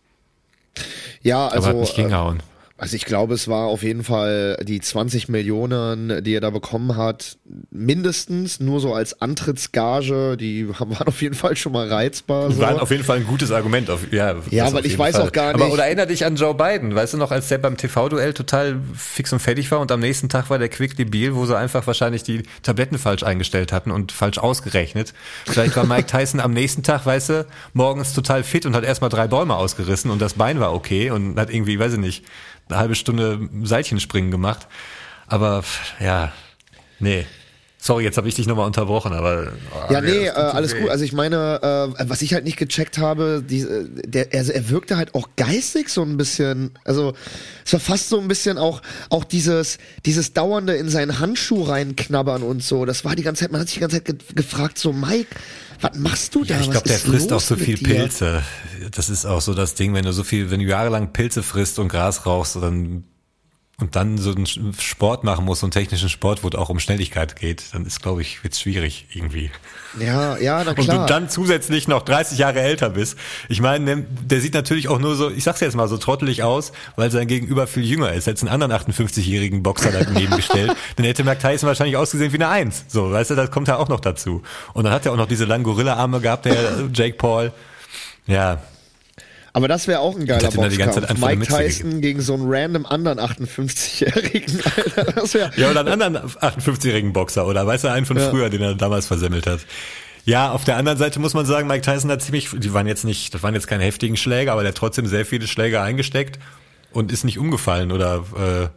Ja, also. Aber hat nicht hingehauen. Also ich glaube, es war auf jeden Fall die zwanzig Millionen, die er da bekommen hat, mindestens nur so als Antrittsgage, die waren auf jeden Fall schon mal reizbar. So. Waren auf jeden Fall ein gutes Argument. Auf, ja, ja weil ich weiß Fall. auch gar nicht. Aber oder erinnere dich an Joe Biden, weißt du noch, als der beim T V-Duell total fix und fertig war und am nächsten Tag war der Quick Deal, wo sie einfach wahrscheinlich die Tabletten falsch eingestellt hatten und falsch ausgerechnet. Vielleicht war Mike Tyson am nächsten Tag, weißt du, morgens total fit und hat erstmal drei Bäume ausgerissen und das Bein war okay und hat irgendwie, weiß ich nicht, eine halbe Stunde Seilchenspringen gemacht. Aber ja, nee. Sorry, jetzt habe ich dich nochmal unterbrochen, aber... Oh, ja, nee, äh, alles weh. Gut. Also ich meine, äh, was ich halt nicht gecheckt habe, die, der, also er wirkte halt auch geistig so ein bisschen, also es war fast so ein bisschen auch auch dieses dieses dauernde in seinen Handschuh reinknabbern und so. Das war die ganze Zeit, man hat sich die ganze Zeit ge- gefragt, so Mike, was machst du da? Ja, ich glaube, der frisst auch so viel dir? Pilze. Das ist auch so das Ding, wenn du so viel, wenn du jahrelang Pilze frisst und Gras rauchst, dann und dann so einen Sport machen musst, so einen technischen Sport, wo es auch um Schnelligkeit geht, dann ist, glaube ich, wird's schwierig irgendwie. Ja, ja, na klar. Und du dann zusätzlich noch dreißig Jahre älter bist. Ich meine, der sieht natürlich auch nur so, ich sag's jetzt mal, so trottelig aus, weil sein Gegenüber viel jünger ist. Hätte einen anderen achtundfünfzigjährigen Boxer daneben gestellt, dann hätte Mike Tyson wahrscheinlich ausgesehen wie eine Eins. So, weißt du, das kommt ja auch noch dazu. Und dann hat er auch noch diese langen Gorilla-Arme gehabt, der Jake Paul. Ja. Aber das wäre auch ein geiler Boxkampf. Mike Tyson gegen. gegen so einen random anderen achtundfünfzigjährigen, Alter. Das wär ja, oder einen anderen achtundfünfzigjährigen Boxer, oder weißt du, einen von ja. früher, den er damals versemmelt hat. Ja, auf der anderen Seite muss man sagen, Mike Tyson hat ziemlich, die waren jetzt nicht, das waren jetzt keine heftigen Schläge, aber der hat trotzdem sehr viele Schläge eingesteckt und ist nicht umgefallen oder äh,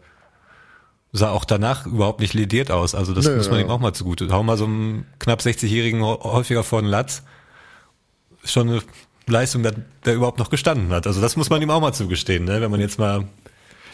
sah auch danach überhaupt nicht lediert aus. Also das Nö, muss man ja. ihm auch mal zugute. Hau mal so einen knapp sechzigjährigen häufiger vor den Latz. Ist schon eine Leistung, dass der überhaupt noch gestanden hat. Also das muss man ihm auch mal zugestehen, ne? Wenn man jetzt mal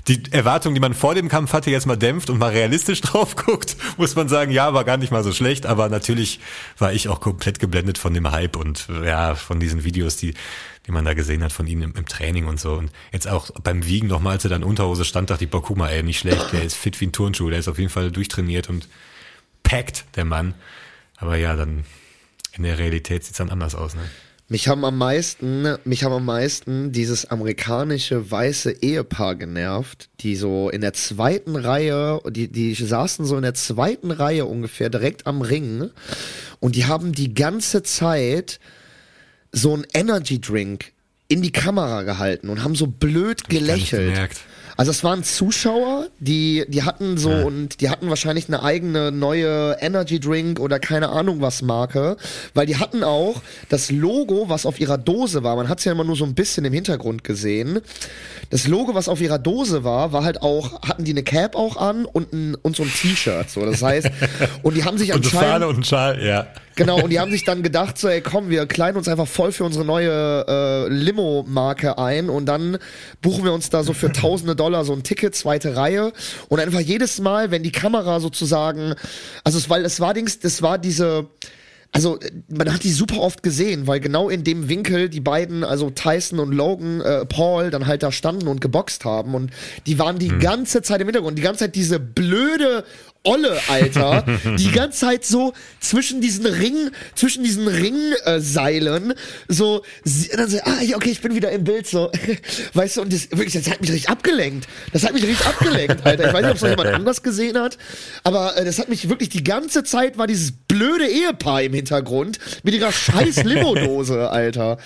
die Erwartung, die man vor dem Kampf hatte, jetzt mal dämpft und mal realistisch drauf guckt, muss man sagen, ja, war gar nicht mal so schlecht, aber natürlich war ich auch komplett geblendet von dem Hype und ja, von diesen Videos, die die man da gesehen hat von ihm im, im Training und so. Und jetzt auch beim Wiegen nochmal, als er dann in Unterhose stand, dachte ich, boah, guck mal, ey, nicht schlecht, der ist fit wie ein Turnschuh, der ist auf jeden Fall durchtrainiert und packt, der Mann. Aber ja, dann in der Realität sieht's dann anders aus, ne? Mich haben am meisten, mich haben am meisten dieses amerikanische weiße Ehepaar genervt, die so in der zweiten Reihe, die, die saßen so in der zweiten Reihe ungefähr direkt am Ring und die haben die ganze Zeit so ein Energy Drink in die Kamera gehalten und haben so blöd gelächelt. Also es waren Zuschauer, die die hatten so ja. und die hatten wahrscheinlich eine eigene neue Energy Drink oder keine Ahnung was Marke, weil die hatten auch das Logo, was auf ihrer Dose war, man hat es ja immer nur so ein bisschen im Hintergrund gesehen, das Logo, was auf ihrer Dose war, war halt auch, hatten die eine Cap auch an und ein, und so ein T-Shirt, so, das heißt, und die haben sich und anscheinend... eine Fahne und ein Schal, ja. Genau, und die haben sich dann gedacht, so, ey, komm, wir kleiden uns einfach voll für unsere neue äh, Limo-Marke ein und dann buchen wir uns da so für tausende Dollar so ein Ticket, zweite Reihe und einfach jedes Mal, wenn die Kamera sozusagen, also es, weil es war Dings, das war diese, also man hat die super oft gesehen, weil genau in dem Winkel die beiden, also Tyson und Logan äh, Paul, dann halt da standen und geboxt haben und die waren die hm. ganze Zeit im Hintergrund, die ganze Zeit diese blöde Olle, Alter, die ganze Zeit so zwischen diesen Ringen, zwischen diesen Ringseilen, äh, so, sie, dann so, ah, ja, okay, ich bin wieder im Bild, so, weißt du, und das, wirklich, das hat mich richtig abgelenkt, das hat mich richtig abgelenkt, Alter, ich weiß nicht, ob es noch jemand anders gesehen hat, aber äh, das hat mich wirklich, die ganze Zeit war dieses blöde Ehepaar im Hintergrund, mit ihrer scheiß Limo-Dose, Alter.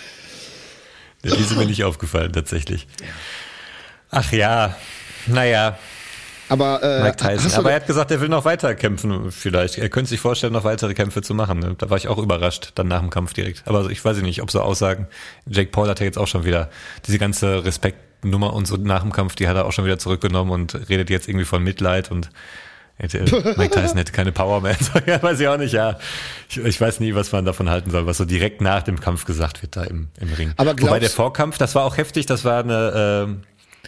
Die ist mir nicht aufgefallen, tatsächlich. Ach ja, naja. Aber, äh, Mike Tyson. Aber er hat gesagt, er will noch weiter kämpfen vielleicht. Er könnte sich vorstellen, noch weitere Kämpfe zu machen. Ne? Da war ich auch überrascht, dann nach dem Kampf direkt. Aber ich weiß nicht, ob so Aussagen. Jake Paul hat ja jetzt auch schon wieder diese ganze Respektnummer und so nach dem Kampf, die hat er auch schon wieder zurückgenommen und redet jetzt irgendwie von Mitleid und hätte, Mike Tyson hätte keine Power mehr. Ja, weiß ich auch nicht, ja. Ich, ich weiß nie, was man davon halten soll, was so direkt nach dem Kampf gesagt wird da im, im Ring. Aber Wobei der Vorkampf, das war auch heftig, das war eine... Äh,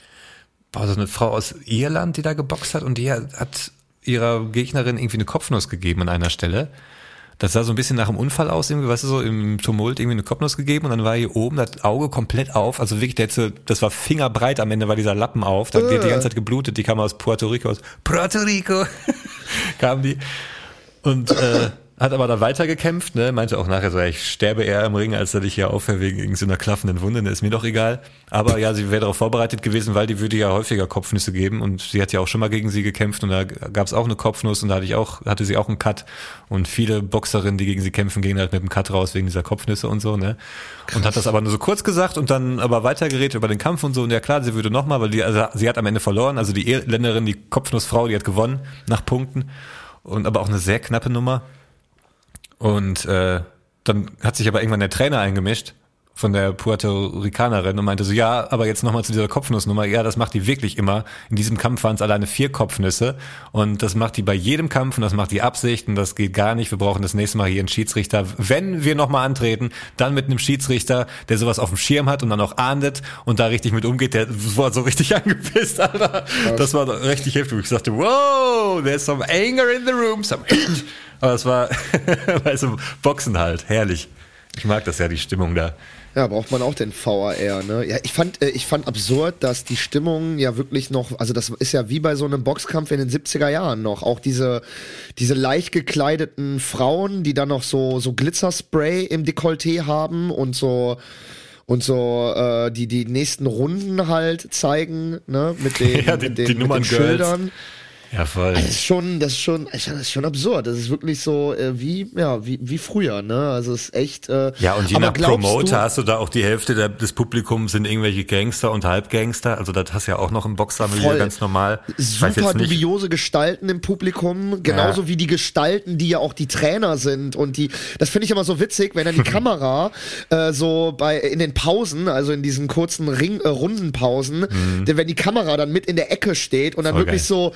war so eine Frau aus Irland, die da geboxt hat und die hat ihrer Gegnerin irgendwie eine Kopfnuss gegeben an einer Stelle. Das sah so ein bisschen nach einem Unfall aus, irgendwie, weißt du, so im Tumult irgendwie eine Kopfnuss gegeben und dann war hier oben das Auge komplett auf, also wirklich, der hätte, das war fingerbreit am Ende, war dieser Lappen auf, da, die hat die ganze Zeit geblutet, die kam aus Puerto Rico, aus Puerto Rico kam die und äh, hat aber dann weitergekämpft, ne, meinte auch nachher so, ja, ich sterbe eher im Ring, als dass ich hier aufhöre wegen irgendeiner klaffenden Wunde, ne, ist mir doch egal. Aber ja, sie wäre darauf vorbereitet gewesen, weil die würde ja häufiger Kopfnüsse geben und sie hat ja auch schon mal gegen sie gekämpft und da gab es auch eine Kopfnuss und da hatte ich auch, hatte sie auch einen Cut und viele Boxerinnen, die gegen sie kämpfen, gehen halt mit dem Cut raus wegen dieser Kopfnüsse und so, ne. Krass. Und hat das aber nur so kurz gesagt und dann aber weitergeredet über den Kampf und so und ja klar, sie würde nochmal, weil die, also sie hat am Ende verloren, also die Irländerin, die Kopfnussfrau, die hat gewonnen nach Punkten und aber auch eine sehr knappe Nummer. Und äh, dann hat sich aber irgendwann der Trainer eingemischt von der Puerto Ricanerin und meinte so, ja, aber jetzt nochmal zu dieser Kopfnussnummer. Ja, das macht die wirklich immer. In diesem Kampf waren es alleine vier Kopfnüsse und das macht die bei jedem Kampf und das macht die Absicht und das geht gar nicht. Wir brauchen das nächste Mal hier einen Schiedsrichter. Wenn wir nochmal antreten, dann mit einem Schiedsrichter, der sowas auf dem Schirm hat und dann auch ahndet und da richtig mit umgeht. Der war so richtig angepisst, Alter. Das war richtig heftig. Ich sagte, wow, there's some anger in the room, some hate. Aber es war, also Boxen halt, herrlich. Ich mag das ja, die Stimmung da. Ja, braucht man auch den V A R, ne? Ja, ich fand, äh, ich fand absurd, dass die Stimmung ja wirklich noch, also das ist ja wie bei so einem Boxkampf in den siebziger Jahren noch, auch diese, diese leicht gekleideten Frauen, die dann noch so, so Glitzerspray im Dekolleté haben und so, und so, äh, die, die nächsten Runden halt zeigen, ne? Mit den, ja, die, mit den, die mit den Schildern. Ja, voll. Also das ist schon, das ist schon, das ist schon absurd. Das ist wirklich so äh, wie, ja, wie, wie früher, ne? Also es ist echt. Äh, ja, und je nach Promoter hast du da auch die Hälfte der, des Publikums sind irgendwelche Gangster und Halbgangster. Also das hast du ja auch noch im Boxermilieu ganz normal. Super dubiose Gestalten im Publikum, genauso ja. wie die Gestalten, die ja auch die Trainer sind und die. Das finde ich immer so witzig, wenn dann die Kamera äh, so bei in den Pausen, also in diesen kurzen Ring, äh, Rundenpausen, mhm. wenn die Kamera dann mit in der Ecke steht und dann voll wirklich geil. so äh,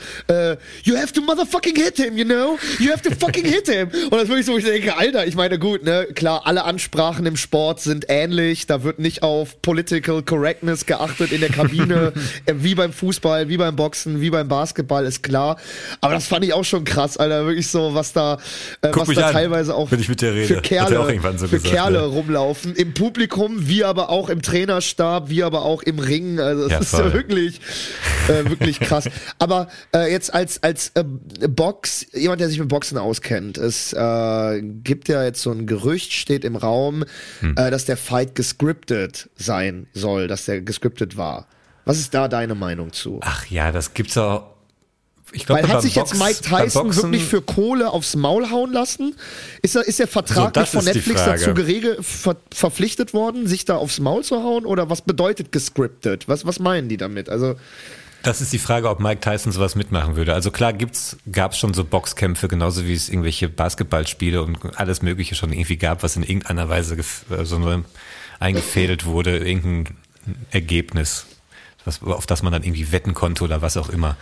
äh, you have to motherfucking hit him, you know? You have to fucking hit him. Und das ist wirklich so, wo ich denke, Alter, ich meine, gut, ne, klar, alle Ansprachen im Sport sind ähnlich, da wird nicht auf Political Correctness geachtet in der Kabine, äh, wie beim Fußball, wie beim Boxen, wie beim Basketball, ist klar. Aber das fand ich auch schon krass, Alter, wirklich so, was da, äh, was da an, teilweise auch wenn ich mit dir rede. für Kerle, auch irgendwann so für gesagt, Kerle ja. rumlaufen, im Publikum, wie aber auch im Trainerstab, wie aber auch im Ring, also das Ja, ist voll. ja wirklich, äh, wirklich krass. Aber äh, jetzt als, als äh, Box, jemand, der sich mit Boxen auskennt, es äh, gibt ja jetzt so ein Gerücht, steht im Raum, hm. äh, dass der Fight gescriptet sein soll, dass der gescriptet war. Was ist da deine Meinung zu? Ach ja, das gibt's auch. Ich glaub, Weil hat sich Box, jetzt Mike Tyson Boxen, wirklich für Kohle aufs Maul hauen lassen? Ist, er, ist der vertraglich so, von Netflix dazu gerege, ver, verpflichtet worden, sich da aufs Maul zu hauen? Oder was bedeutet gescriptet? Was, was meinen die damit? Also Das ist die Frage, ob Mike Tyson sowas mitmachen würde. Also klar gibt's, gab's schon so Boxkämpfe, genauso wie es irgendwelche Basketballspiele und alles Mögliche schon irgendwie gab, was in irgendeiner Weise gef- also nur eingefädelt wurde, irgendein Ergebnis, was, auf das man dann irgendwie wetten konnte oder was auch immer.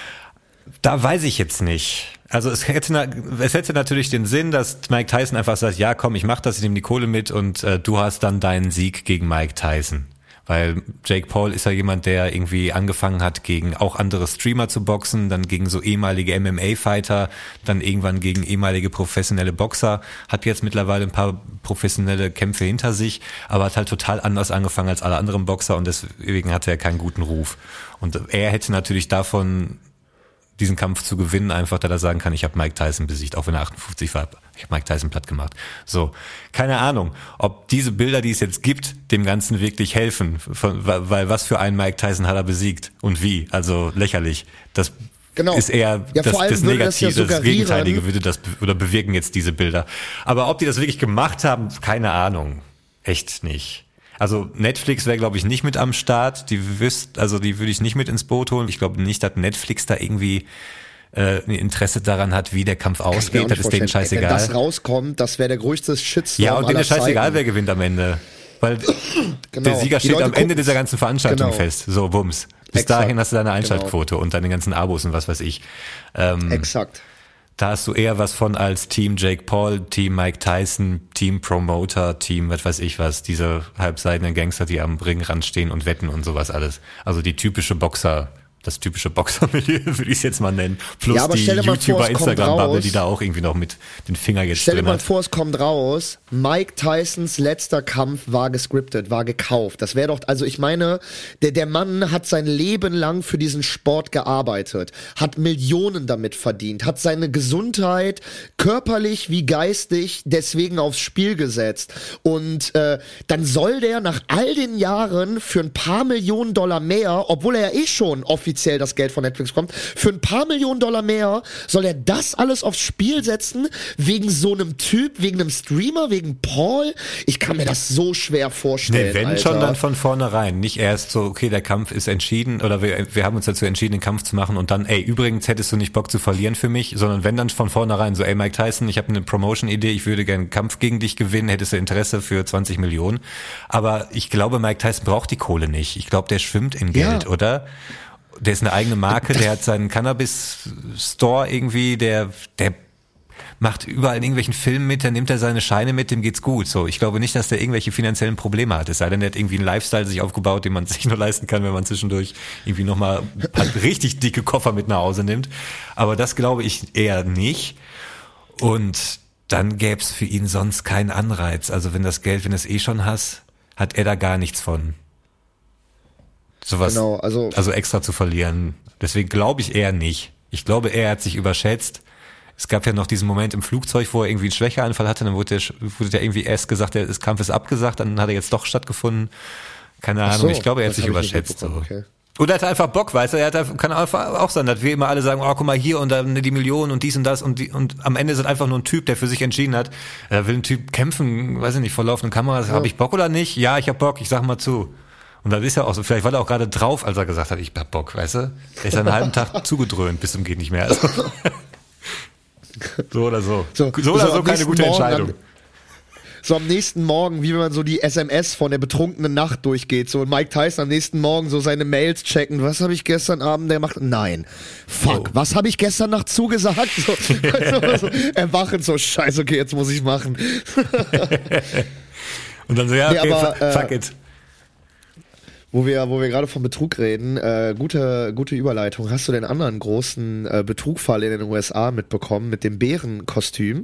Da weiß ich jetzt nicht. Also es hätte, es hätte natürlich den Sinn, dass Mike Tyson einfach sagt, ja komm, ich mach das, ich nehme die Kohle mit und äh, du hast dann deinen Sieg gegen Mike Tyson. Weil Jake Paul ist ja jemand, der irgendwie angefangen hat, gegen auch andere Streamer zu boxen, dann gegen so ehemalige M M A-Fighter, dann irgendwann gegen ehemalige professionelle Boxer, hat jetzt mittlerweile ein paar professionelle Kämpfe hinter sich, aber hat halt total anders angefangen als alle anderen Boxer und deswegen hatte er keinen guten Ruf. Und er hätte natürlich davon diesen Kampf zu gewinnen, einfach, da er sagen kann, ich habe Mike Tyson besiegt, auch wenn er achtundfünfzig war, ich habe Mike Tyson platt gemacht. So, keine Ahnung, ob diese Bilder, die es jetzt gibt, dem Ganzen wirklich helfen, von, weil was für einen Mike Tyson hat er besiegt und wie, also lächerlich. Das genau. ist eher ja, das, das Negative, das, ja das Gegenteilige würde das oder bewirken jetzt diese Bilder. Aber ob die das wirklich gemacht haben, keine Ahnung, echt nicht. Also Netflix wäre, glaube ich, nicht mit am Start. Die wüsst, also die würde ich nicht mit ins Boot holen. Ich glaube nicht, dass Netflix da irgendwie äh, ein Interesse daran hat, wie der Kampf ausgeht. Das ist denen scheißegal. Wenn das rauskommt, das wäre der größte Shitstorm. Ja, und denen ist scheißegal, wer gewinnt am Ende. Weil genau. der Sieger steht am Ende dieser ganzen Veranstaltung genau. fest. So, bums. Bis Exakt. dahin hast du deine Einschaltquote genau. und deine ganzen Abos und was weiß ich. Ähm, Exakt. Da hast du eher was von als Team Jake Paul, Team Mike Tyson, Team Promoter, Team was weiß ich was, diese halbseidenen Gangster, die am Ringrand stehen und wetten und sowas alles. Also die typische Boxer, das typische Boxermilieu würde ich es jetzt mal nennen. Plus ja, die YouTuber, Instagram-Bubble, die da auch irgendwie noch mit den Finger jetzt stell drin dir mal hat. vor, es kommt raus, Mike Tysons letzter Kampf war gescriptet, war gekauft. Das wäre doch, also ich meine, der, der Mann hat sein Leben lang für diesen Sport gearbeitet, hat Millionen damit verdient, hat seine Gesundheit körperlich wie geistig deswegen aufs Spiel gesetzt. Und äh, dann soll der nach all den Jahren für ein paar Millionen Dollar mehr, obwohl er ja eh schon offiziell das Geld von Netflix kommt, für ein paar Millionen Dollar mehr soll er das alles aufs Spiel setzen, wegen so einem Typ, wegen einem Streamer, wegen Paul? Ich kann mir das so schwer vorstellen, Nee, wenn Alter. schon, dann von vornherein. Nicht erst so, okay, der Kampf ist entschieden oder wir, wir haben uns dazu entschieden, den Kampf zu machen und dann, ey, übrigens hättest du nicht Bock zu verlieren für mich, sondern wenn dann von vornherein so, ey, Mike Tyson, ich habe eine Promotion-Idee, ich würde gerne einen Kampf gegen dich gewinnen, hättest du Interesse für zwanzig Millionen. Aber ich glaube, Mike Tyson braucht die Kohle nicht. Ich glaube, der schwimmt in Geld, ja. oder? Der ist eine eigene Marke, der hat seinen Cannabis-Store irgendwie, der, der macht überall in irgendwelchen Filmen mit, dann nimmt er seine Scheine mit, dem geht's gut. So, ich glaube nicht, dass der irgendwelche finanziellen Probleme hat. Es sei denn, der hat irgendwie einen Lifestyle sich aufgebaut, den man sich nur leisten kann, wenn man zwischendurch irgendwie nochmal richtig dicke Koffer mit nach Hause nimmt. Aber das glaube ich eher nicht. Und dann gäb's für ihn sonst keinen Anreiz. Also wenn das Geld, wenn du es eh schon hast, hat er da gar nichts von. Sowas, genau, also, also extra zu verlieren. Deswegen glaube ich eher nicht. Ich glaube, er hat sich überschätzt. Es gab ja noch diesen Moment im Flugzeug, wo er irgendwie einen Schwächeanfall hatte, dann wurde der, wurde der irgendwie erst gesagt, der Kampf ist abgesagt, dann hat er jetzt doch stattgefunden. Keine Ahnung, so, ich glaube, er hat sich überschätzt. So. Okay. Oder er hat einfach Bock, weißt du, er hat einfach, kann einfach auch sein, dass wir immer alle sagen, oh, guck mal hier und dann die Millionen und dies und das und die, und am Ende ist einfach nur ein Typ, der für sich entschieden hat, er will ein Typ kämpfen, weiß ich nicht, vor laufenden Kameras, ja. Habe ich Bock oder nicht? Ja, ich hab Bock, ich sag mal zu. Und dann ist er auch so, vielleicht war er auch gerade drauf, als er gesagt hat, ich hab Bock, weißt du? Er ist einen halben Tag zugedröhnt, bis zum geht nicht mehr. Also, so oder so. So, so oder so, so keine gute Morgen Entscheidung. An, so am nächsten Morgen, wie wenn man so die S M S von der betrunkenen Nacht durchgeht, so und Mike Tyson am nächsten Morgen so seine Mails checken, was habe ich gestern Abend gemacht? Nein. Fuck, oh. was habe ich gestern Nacht zugesagt? So, also, so, erwachen, so, scheiße, okay, jetzt muss ich machen. Und dann so, ja, okay, nee, aber, äh, fuck it. Wo wir, wo wir gerade vom Betrug reden, äh, gute, gute Überleitung. Hast du den anderen großen äh, Betrugfall in den U S A mitbekommen mit dem Bärenkostüm?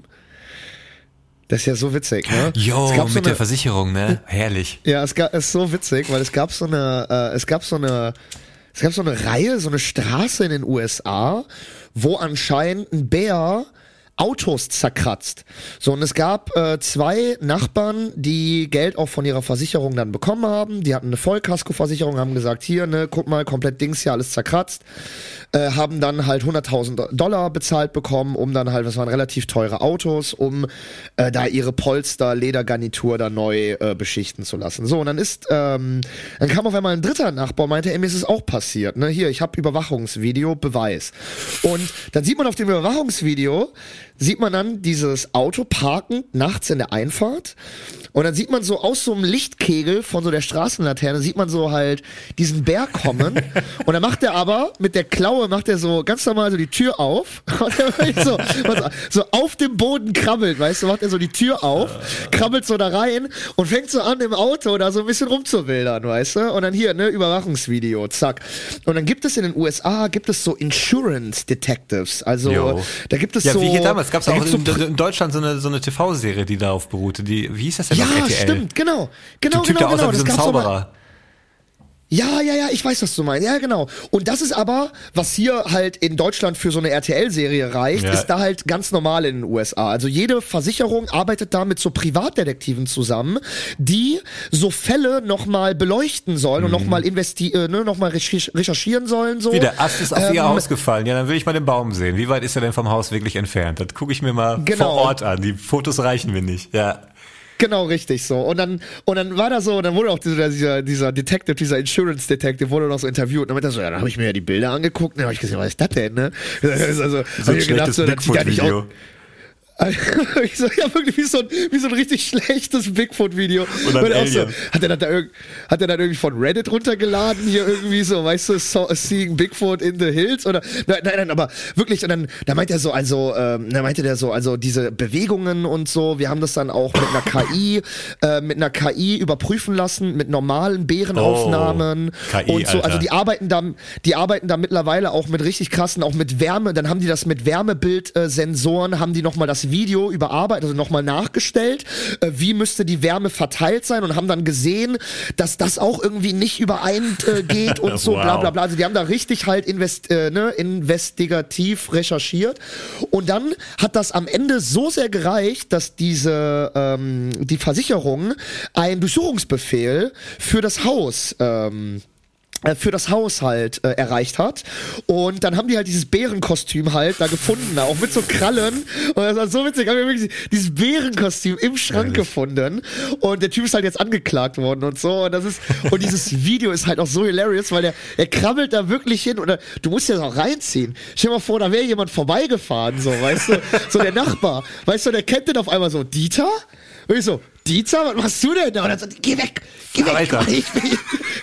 Das ist ja so witzig, ne? Jo, mit so eine, der Versicherung, ne? Herrlich. Ja, es gab, es ist so witzig, weil es gab so eine, äh, es gab so eine, es gab so eine Reihe, so eine Straße in den U S A, wo anscheinend ein Bär Autos zerkratzt. So, und es gab äh, zwei Nachbarn, die Geld auch von ihrer Versicherung dann bekommen haben. Die hatten eine Vollkaskoversicherung, haben gesagt, hier, ne, guck mal, komplett Dings hier, alles zerkratzt. Äh, haben dann halt hunderttausend Dollar bezahlt bekommen, um dann halt, das waren relativ teure Autos, um äh, da ihre Polster, Ledergarnitur da neu äh, beschichten zu lassen. So, und dann ist, ähm, dann kam auf einmal ein dritter Nachbar, meinte, ey, mir ist es auch passiert, ne, hier, ich habe Überwachungsvideo, Beweis. Und dann sieht man auf dem Überwachungsvideo, sieht man dann dieses Auto parkend nachts in der Einfahrt und dann sieht man so aus so einem Lichtkegel von so der Straßenlaterne, sieht man so halt diesen Bär kommen und dann macht er aber mit der Klaue, macht er so ganz normal so die Tür auf und er so, so auf dem Boden krabbelt, weißt du, macht er so die Tür auf, krabbelt so da rein und fängt so an im Auto da so ein bisschen rumzuwildern, weißt du, und dann hier, ne, Überwachungsvideo, zack. Und dann gibt es in den U S A, gibt es so Insurance Detectives, also Jo. da gibt es ja, so... wie hier damals, gab es auch in, so in Deutschland so eine, so eine T V-Serie, die darauf beruhte, die, wie hieß das denn ja, auf R T L? stimmt, genau, genau, der Typ, genau, der genau. aussah wie so ein Das gab's doch mal- Zauberer. Ja, ja, ja, ich weiß, was du meinst. Ja, genau. Und das ist aber, was hier halt in Deutschland für so eine R T L-Serie reicht, Ja. ist da halt ganz normal in den U S A. Also jede Versicherung arbeitet da mit so Privatdetektiven zusammen, die so Fälle nochmal beleuchten sollen Mhm. und nochmal investi äh, ne, nochmal recherchieren sollen. So. Wie, der Ast ist auf Ähm, ihr Haus gefallen. Ja, dann will ich mal den Baum sehen. Wie weit ist er denn vom Haus wirklich entfernt? Das gucke ich mir mal Genau. vor Ort an. Die Fotos reichen mir nicht. Ja. Genau, richtig so. Und dann, und dann war da so, und dann wurde auch dieser, dieser, dieser Detective, dieser Insurance Detective, wurde noch so interviewt. Und dann meinte er so, ja, dann habe ich mir ja die Bilder angeguckt. Und dann habe ich gesagt, was ist das denn, ne? Also, also, So ein hab ich gedacht, schlechtes so, das sieht ja nicht Bigfoot-Video. aus- ich so, ja, wirklich wie so ein, wie so ein richtig schlechtes Bigfoot-Video. Oder ein Und auch so, Alien. hat er dann da irg- hat er dann irgendwie von Reddit runtergeladen, hier irgendwie so, weißt du, so, Seeing Bigfoot in the Hills oder, nein, nein, nein, aber wirklich, und dann, da meint er so, also, ähm, da meinte der so, also diese Bewegungen und so, wir haben das dann auch mit einer K I, äh, mit einer K I überprüfen lassen, mit normalen Bärenaufnahmen Oh, K I, und so, Alter. also die arbeiten da, die arbeiten da mittlerweile auch mit richtig krassen, auch mit Wärme, dann haben die das mit Wärmebildsensoren, haben die nochmal das Video überarbeitet, also nochmal nachgestellt, äh, wie müsste die Wärme verteilt sein und haben dann gesehen, dass das auch irgendwie nicht übereingeht äh, geht und so, Wow. bla bla bla. Also die haben da richtig halt invest, äh, ne, investigativ recherchiert und dann hat das am Ende so sehr gereicht, dass diese, ähm, die Versicherung einen Durchsuchungsbefehl für das Haus ähm, für das Haus halt äh, erreicht hat. Und dann haben die halt dieses Bärenkostüm halt da gefunden, auch mit so Krallen. Und das war so witzig, haben wir wirklich dieses Bärenkostüm im Schrank Ehrlich? gefunden. Und der Typ ist halt jetzt angeklagt worden und so. Und das ist, und dieses Video ist halt auch so hilarious, weil der, er krabbelt da wirklich hin oder du musst ja das auch reinziehen. Stell dir mal vor, da wäre jemand vorbeigefahren, so, weißt du, so der Nachbar, weißt du, der kennt den auf einmal so, Dieter? Und ich so, Dieter, was machst du denn da? Und dann so, geh weg, geh weg. Weiter. Ich bin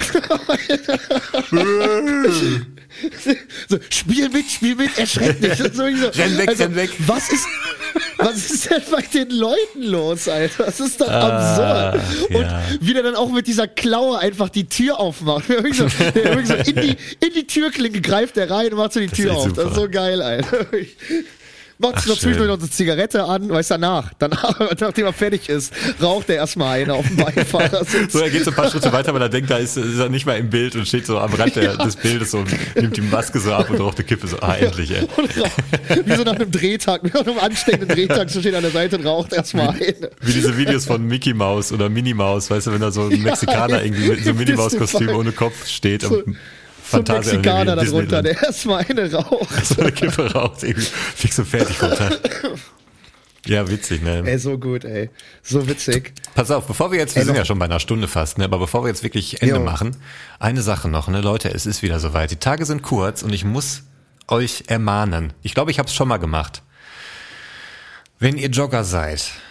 so, spiel mit, spiel mit, erschreck nicht. So, so, Renn weg, renn weg. Was ist, was ist denn bei den Leuten los, Alter? Das ist doch Ah, absurd. Und ja. wie der dann auch mit dieser Klaue einfach die Tür aufmacht. Wirklich so, der wirklich so in, die, in die Türklinke greift der rein und macht so die ist Tür echt auf. Das ist super. so geil, Alter. Macht sich noch schön. zwischendurch noch eine Zigarette an, weißt danach, danach, nachdem er fertig ist, raucht er erstmal eine auf dem Beifahrersitz. So, er geht so ein paar Schritte weiter, weil er denkt, da ist, ist er nicht mal im Bild und steht so am Rand der, des Bildes so und nimmt die Maske so ab und raucht eine Kippe so, ah, endlich, ey. Und raucht, wie so nach einem Drehtag, nach einem ansteckenden Drehtag, so steht an der Seite und raucht erstmal eine. Wie diese Videos von Mickey Mouse oder Minnie Maus, weißt du, wenn da so ein Mexikaner Ja, irgendwie mit so einem im Minnie Maus Kostüm Disney-Fall. ohne Kopf steht So- am So ein Phantasialand Mexikaner in da drunter, Disneyland. der erstmal eine raucht. So eine Kippe raucht, irgendwie fix und fertig vom Tag. Ja, witzig, ne? Ey, so gut, ey. So witzig. Pass auf, bevor wir jetzt, wir Ey, sind noch- ja schon bei einer Stunde fast, ne, aber bevor wir jetzt wirklich Ende Jo. machen, eine Sache noch, ne, Leute, es ist wieder soweit. Die Tage sind kurz und ich muss euch ermahnen. Ich glaube, ich habe es schon mal gemacht. Wenn ihr Jogger seid,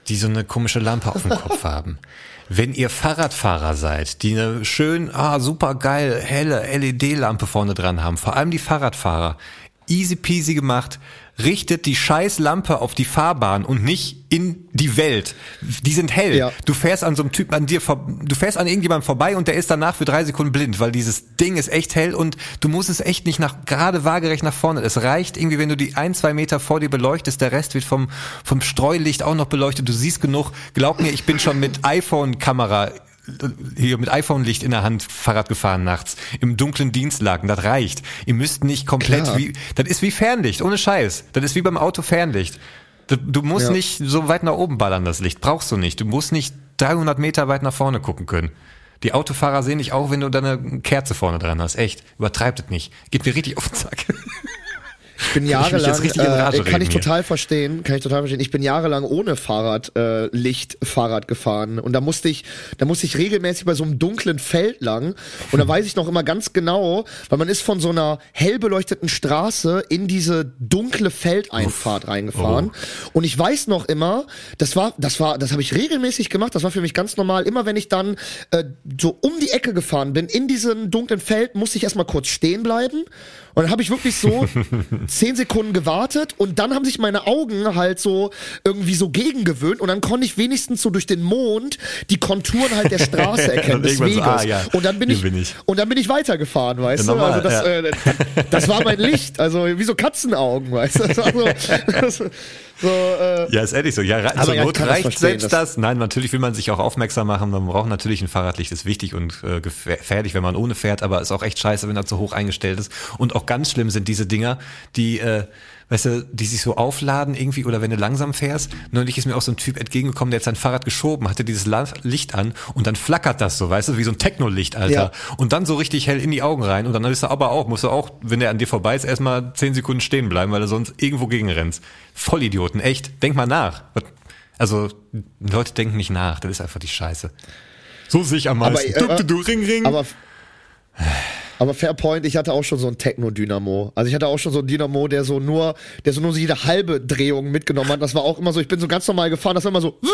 die so eine komische Lampe auf dem Kopf haben. Wenn ihr Fahrradfahrer seid, die eine schön, ah, super geil, helle L E D-Lampe vorne dran haben, vor allem die Fahrradfahrer, easy peasy gemacht, richtet die scheiß Lampe auf die Fahrbahn und nicht in die Welt. Die sind hell. Ja. Du fährst an so einem Typen an dir, vor, du fährst an irgendjemandem vorbei und der ist danach für drei Sekunden blind, weil dieses Ding ist echt hell und du musst es echt nicht nach, gerade waagerecht nach vorne. Es reicht irgendwie, wenn du die ein, zwei Meter vor dir beleuchtest, der Rest wird vom, vom Streulicht auch noch beleuchtet. Du siehst genug. Glaub mir, ich bin schon mit iPhone-Kamera hier mit iPhone-Licht in der Hand Fahrrad gefahren nachts, im dunklen Dienstlaken, das reicht. Ihr müsst nicht komplett Klar. wie, das ist wie Fernlicht, ohne Scheiß. Das ist wie beim Auto Fernlicht. Du, du musst ja. nicht so weit nach oben ballern, das Licht, brauchst du nicht. Du musst nicht dreihundert Meter weit nach vorne gucken können. Die Autofahrer sehen dich auch, wenn du da eine Kerze vorne dran hast. Echt, übertreibt es nicht. Geht mir richtig auf den Sack. Ich bin jahrelang, ich äh, kann ich hier. total verstehen, kann ich total verstehen. Ich bin jahrelang ohne Fahrrad, äh, Licht Fahrrad gefahren und da musste ich, da musste ich regelmäßig bei so einem dunklen Feld lang und da weiß ich noch immer ganz genau, weil man ist von so einer hell beleuchteten Straße in diese dunkle Feldeinfahrt Uff. reingefahren oh. und ich weiß noch immer, das war, das war, das habe ich regelmäßig gemacht, das war für mich ganz normal. Immer wenn ich dann äh, so um die Ecke gefahren bin in diesem dunklen Feld, musste ich erstmal kurz stehen bleiben. Und dann habe ich wirklich so zehn Sekunden gewartet und dann haben sich meine Augen halt so irgendwie so gegengewöhnt und dann konnte ich wenigstens so durch den Mond die Konturen halt der Straße erkennen, des Weges. So, ah, ja. Und dann bin ich, bin ich und dann bin ich weitergefahren, weißt ja, du? Normal, also das, ja. äh, das war mein Licht, also wie so Katzenaugen, weißt du? Das war so, das, so, äh, ja, ist ehrlich so. Ja, aber zur ja, Not reicht das selbst das. Nein, natürlich will man sich auch aufmerksam machen. Man braucht natürlich ein Fahrradlicht, ist wichtig und äh, gefährlich, wenn man ohne fährt, aber ist auch echt scheiße, wenn er zu hoch eingestellt ist. Und auch ganz schlimm sind diese Dinger, die, äh, weißt du, die sich so aufladen irgendwie oder wenn du langsam fährst. Neulich ist mir auch so ein Typ entgegengekommen, der hat sein Fahrrad geschoben, hatte dieses Licht an und dann flackert das so, weißt du, wie so ein Techno-Licht, Alter. Ja. Und dann so richtig hell in die Augen rein und dann ist er aber auch, musst du auch, wenn der an dir vorbei ist, erstmal zehn Sekunden stehen bleiben, weil du sonst irgendwo gegenrennst. Vollidioten, echt. Denk mal nach. Also, Leute denken nicht nach, das ist einfach die Scheiße. So sehe ich am meisten. Aber, äh, du, du, du, ring, ring. Aber Aber Fairpoint, ich hatte auch schon so ein Techno-Dynamo. Also ich hatte auch schon so ein Dynamo, der so nur, der so nur so jede halbe Drehung mitgenommen hat. Das war auch immer so, ich bin so ganz normal gefahren, das war immer so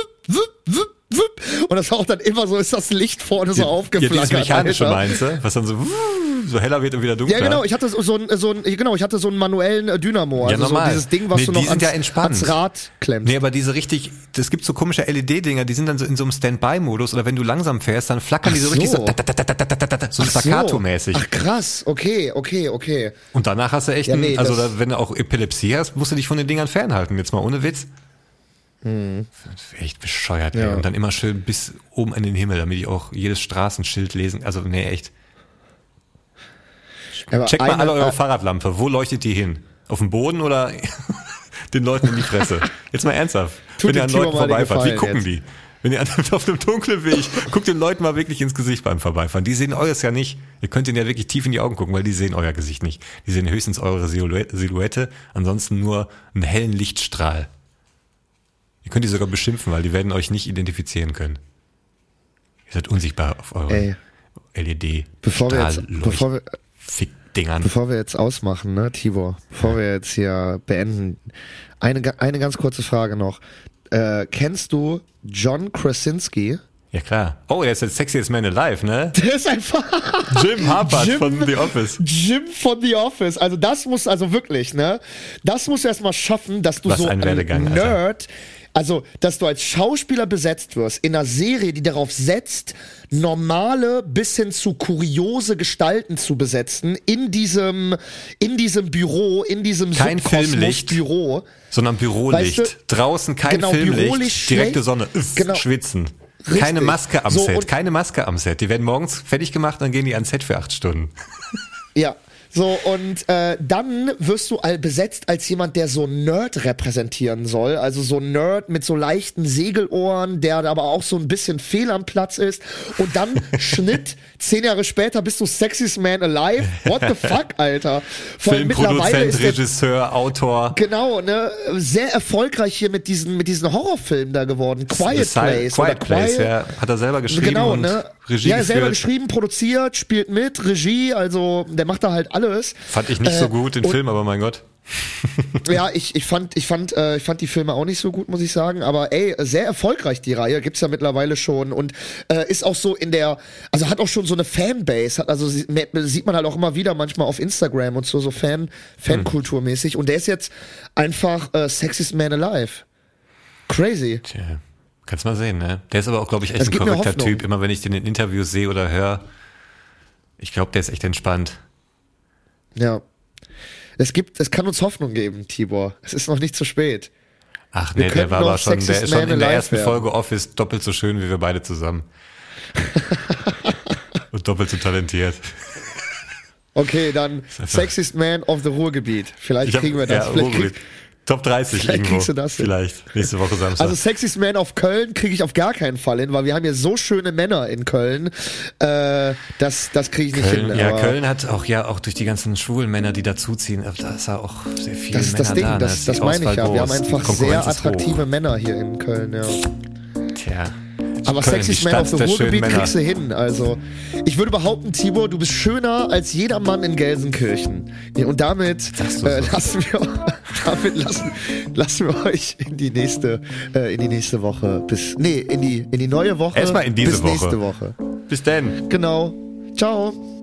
und das war auch dann immer so, ist das Licht vorne so aufgeflackert. Ja, dieses mechanische meinst du? Was dann so so heller wird und wieder dunkler. Ja, genau, ich hatte so ein, so ein genau, ich hatte so einen manuellen Dynamo, also ja, normal. So dieses Ding, was nee, du noch ans, ja ans Rad klemmst. Nee, aber diese richtig, es gibt so komische L E D-Dinger, die sind dann so in so einem Standby-Modus oder wenn du langsam fährst, dann flackern Ach die so, so richtig so, so staccato-mäßig. Ach krass, okay, okay, okay. Und danach hast du echt, ja, nee, einen, also da, wenn du auch Epilepsie hast, musst du dich von den Dingern fernhalten, jetzt mal ohne Witz. Hm. Echt bescheuert, ja. Ey. Und dann immer schön bis oben in den Himmel, damit ich auch jedes Straßenschild lesen, also nee, echt. Aber Checkt mal alle eure äh, Fahrradlampe. Wo leuchtet die hin? Auf dem Boden oder den Leuten in die Fresse? Jetzt mal ernsthaft. Wenn ihr an Leuten vorbeifahrt, wie gucken jetzt. die? Wenn ihr auf einem dunklen Weg, guckt den Leuten mal wirklich ins Gesicht beim Vorbeifahren. Die sehen eures ja nicht. Ihr könnt ihnen ja wirklich tief in die Augen gucken, weil die sehen euer Gesicht nicht. Die sehen höchstens eure Silhouette, ansonsten nur einen hellen Lichtstrahl. Ihr könnt die sogar beschimpfen, weil die werden euch nicht identifizieren können. Ihr seid unsichtbar auf euren Ey. L E D. Bevor wir jetzt, bevor wir, Fick-Dingern. Bevor wir jetzt ausmachen, ne, Tibor, bevor wir jetzt hier beenden, eine, eine ganz kurze Frage noch. Äh, kennst du John Krasinski? Ja, klar. Oh, der ist jetzt Sexiest Man Alive, ne? Der ist einfach Jim Harper von The Office. Jim von The Office. Also das muss, also wirklich, ne? Das musst du erstmal schaffen, dass du Was so ein, ein Nerd, Alter. Also, dass du als Schauspieler besetzt wirst in einer Serie, die darauf setzt, normale bis hin zu kuriose Gestalten zu besetzen, in diesem, in diesem Büro, in diesem kein Filmlicht, Büro, sondern Bürolicht. Weißt du, draußen kein genau, Filmlicht, Bürolicht direkte Sonne, Uff, genau. schwitzen. Richtig. Keine Maske am so, Set, keine Maske am Set. Die werden morgens fertig gemacht, dann gehen die ans Set für acht Stunden. Ja. So, und äh, dann wirst du all besetzt als jemand, der so Nerd repräsentieren soll. Also so ein Nerd mit so leichten Segelohren, der aber auch so ein bisschen fehl am Platz ist. Und dann Schnitt, zehn Jahre später bist du Sexiest Man Alive. What the fuck, Alter? Filmproduzent, Regisseur, Autor. Genau, ne? Sehr erfolgreich hier mit diesen, mit diesen Horrorfilmen da geworden. Quiet Place. Quiet Place, ja. Hat er selber geschrieben genau, und ne? Regie Ja, geführt. selber geschrieben, produziert, spielt mit, Regie, also der macht da halt alles. Fand ich nicht äh, so gut, den Film, aber mein Gott. Ja, ich, ich fand, ich fand, äh, ich fand die Filme auch nicht so gut, muss ich sagen. Aber ey, sehr erfolgreich die Reihe, gibt's ja mittlerweile schon und äh, ist auch so in der, also hat auch schon so eine Fanbase, hat also sie- ne- sieht man halt auch immer wieder manchmal auf Instagram und so so Fan, Fankulturmäßig. Und der ist jetzt einfach äh, Sexiest Man Alive. Crazy. Tja, kannst mal sehen, ne? Der ist aber auch, glaube ich, echt Das ein gibt mir korrekter Hoffnung. Typ. Immer wenn ich den in Interviews sehe oder höre, ich glaube, der ist echt entspannt. Ja. Es gibt, es kann uns Hoffnung geben, Tibor. Es ist noch nicht zu spät. Ach Wir nee, der könnten war noch aber schon, der Sexiest ist schon Man in der Alive ersten werden. Folge Office doppelt so schön wie wir beide zusammen. Und doppelt so talentiert. Okay, dann Sexiest Man of the Ruhrgebiet. Vielleicht Ich hab- kriegen wir das. Ja, Vielleicht Ruhrgebiet. krieg, Top dreißig Vielleicht irgendwo. kriegst du das hin. Vielleicht. Nächste Woche Samstag. also Sexiest Man of Köln kriege ich auf gar keinen Fall hin, weil wir haben hier so schöne Männer in Köln. Äh, das das kriege ich nicht Köln, hin. ja, aber Köln hat auch, ja, auch durch die ganzen schwulen Männer, die dazuziehen, da ist ja auch sehr viele das ist Männer das Ding, da. ne? das, ist das die meine ich Auswahl ja. Wir groß. haben Die einfach Konkurrenz sehr ist attraktive hoch. Männer hier in Köln, ja. Tja. Aber Köln, Sexiest die Man Stadt of the der schönen Ruhrgebiet Männer. kriegst du hin. Also, ich würde behaupten, Tibor, du bist schöner als jeder Mann in Gelsenkirchen. Ja, und damit, Sagst du äh, so. lassen wir, damit lassen, lassen wir euch in die nächste, äh, in die nächste Woche bis, nee, in die, in die neue Woche. Erstmal in diese bis Woche. nächste Woche. Bis denn. Genau. Ciao.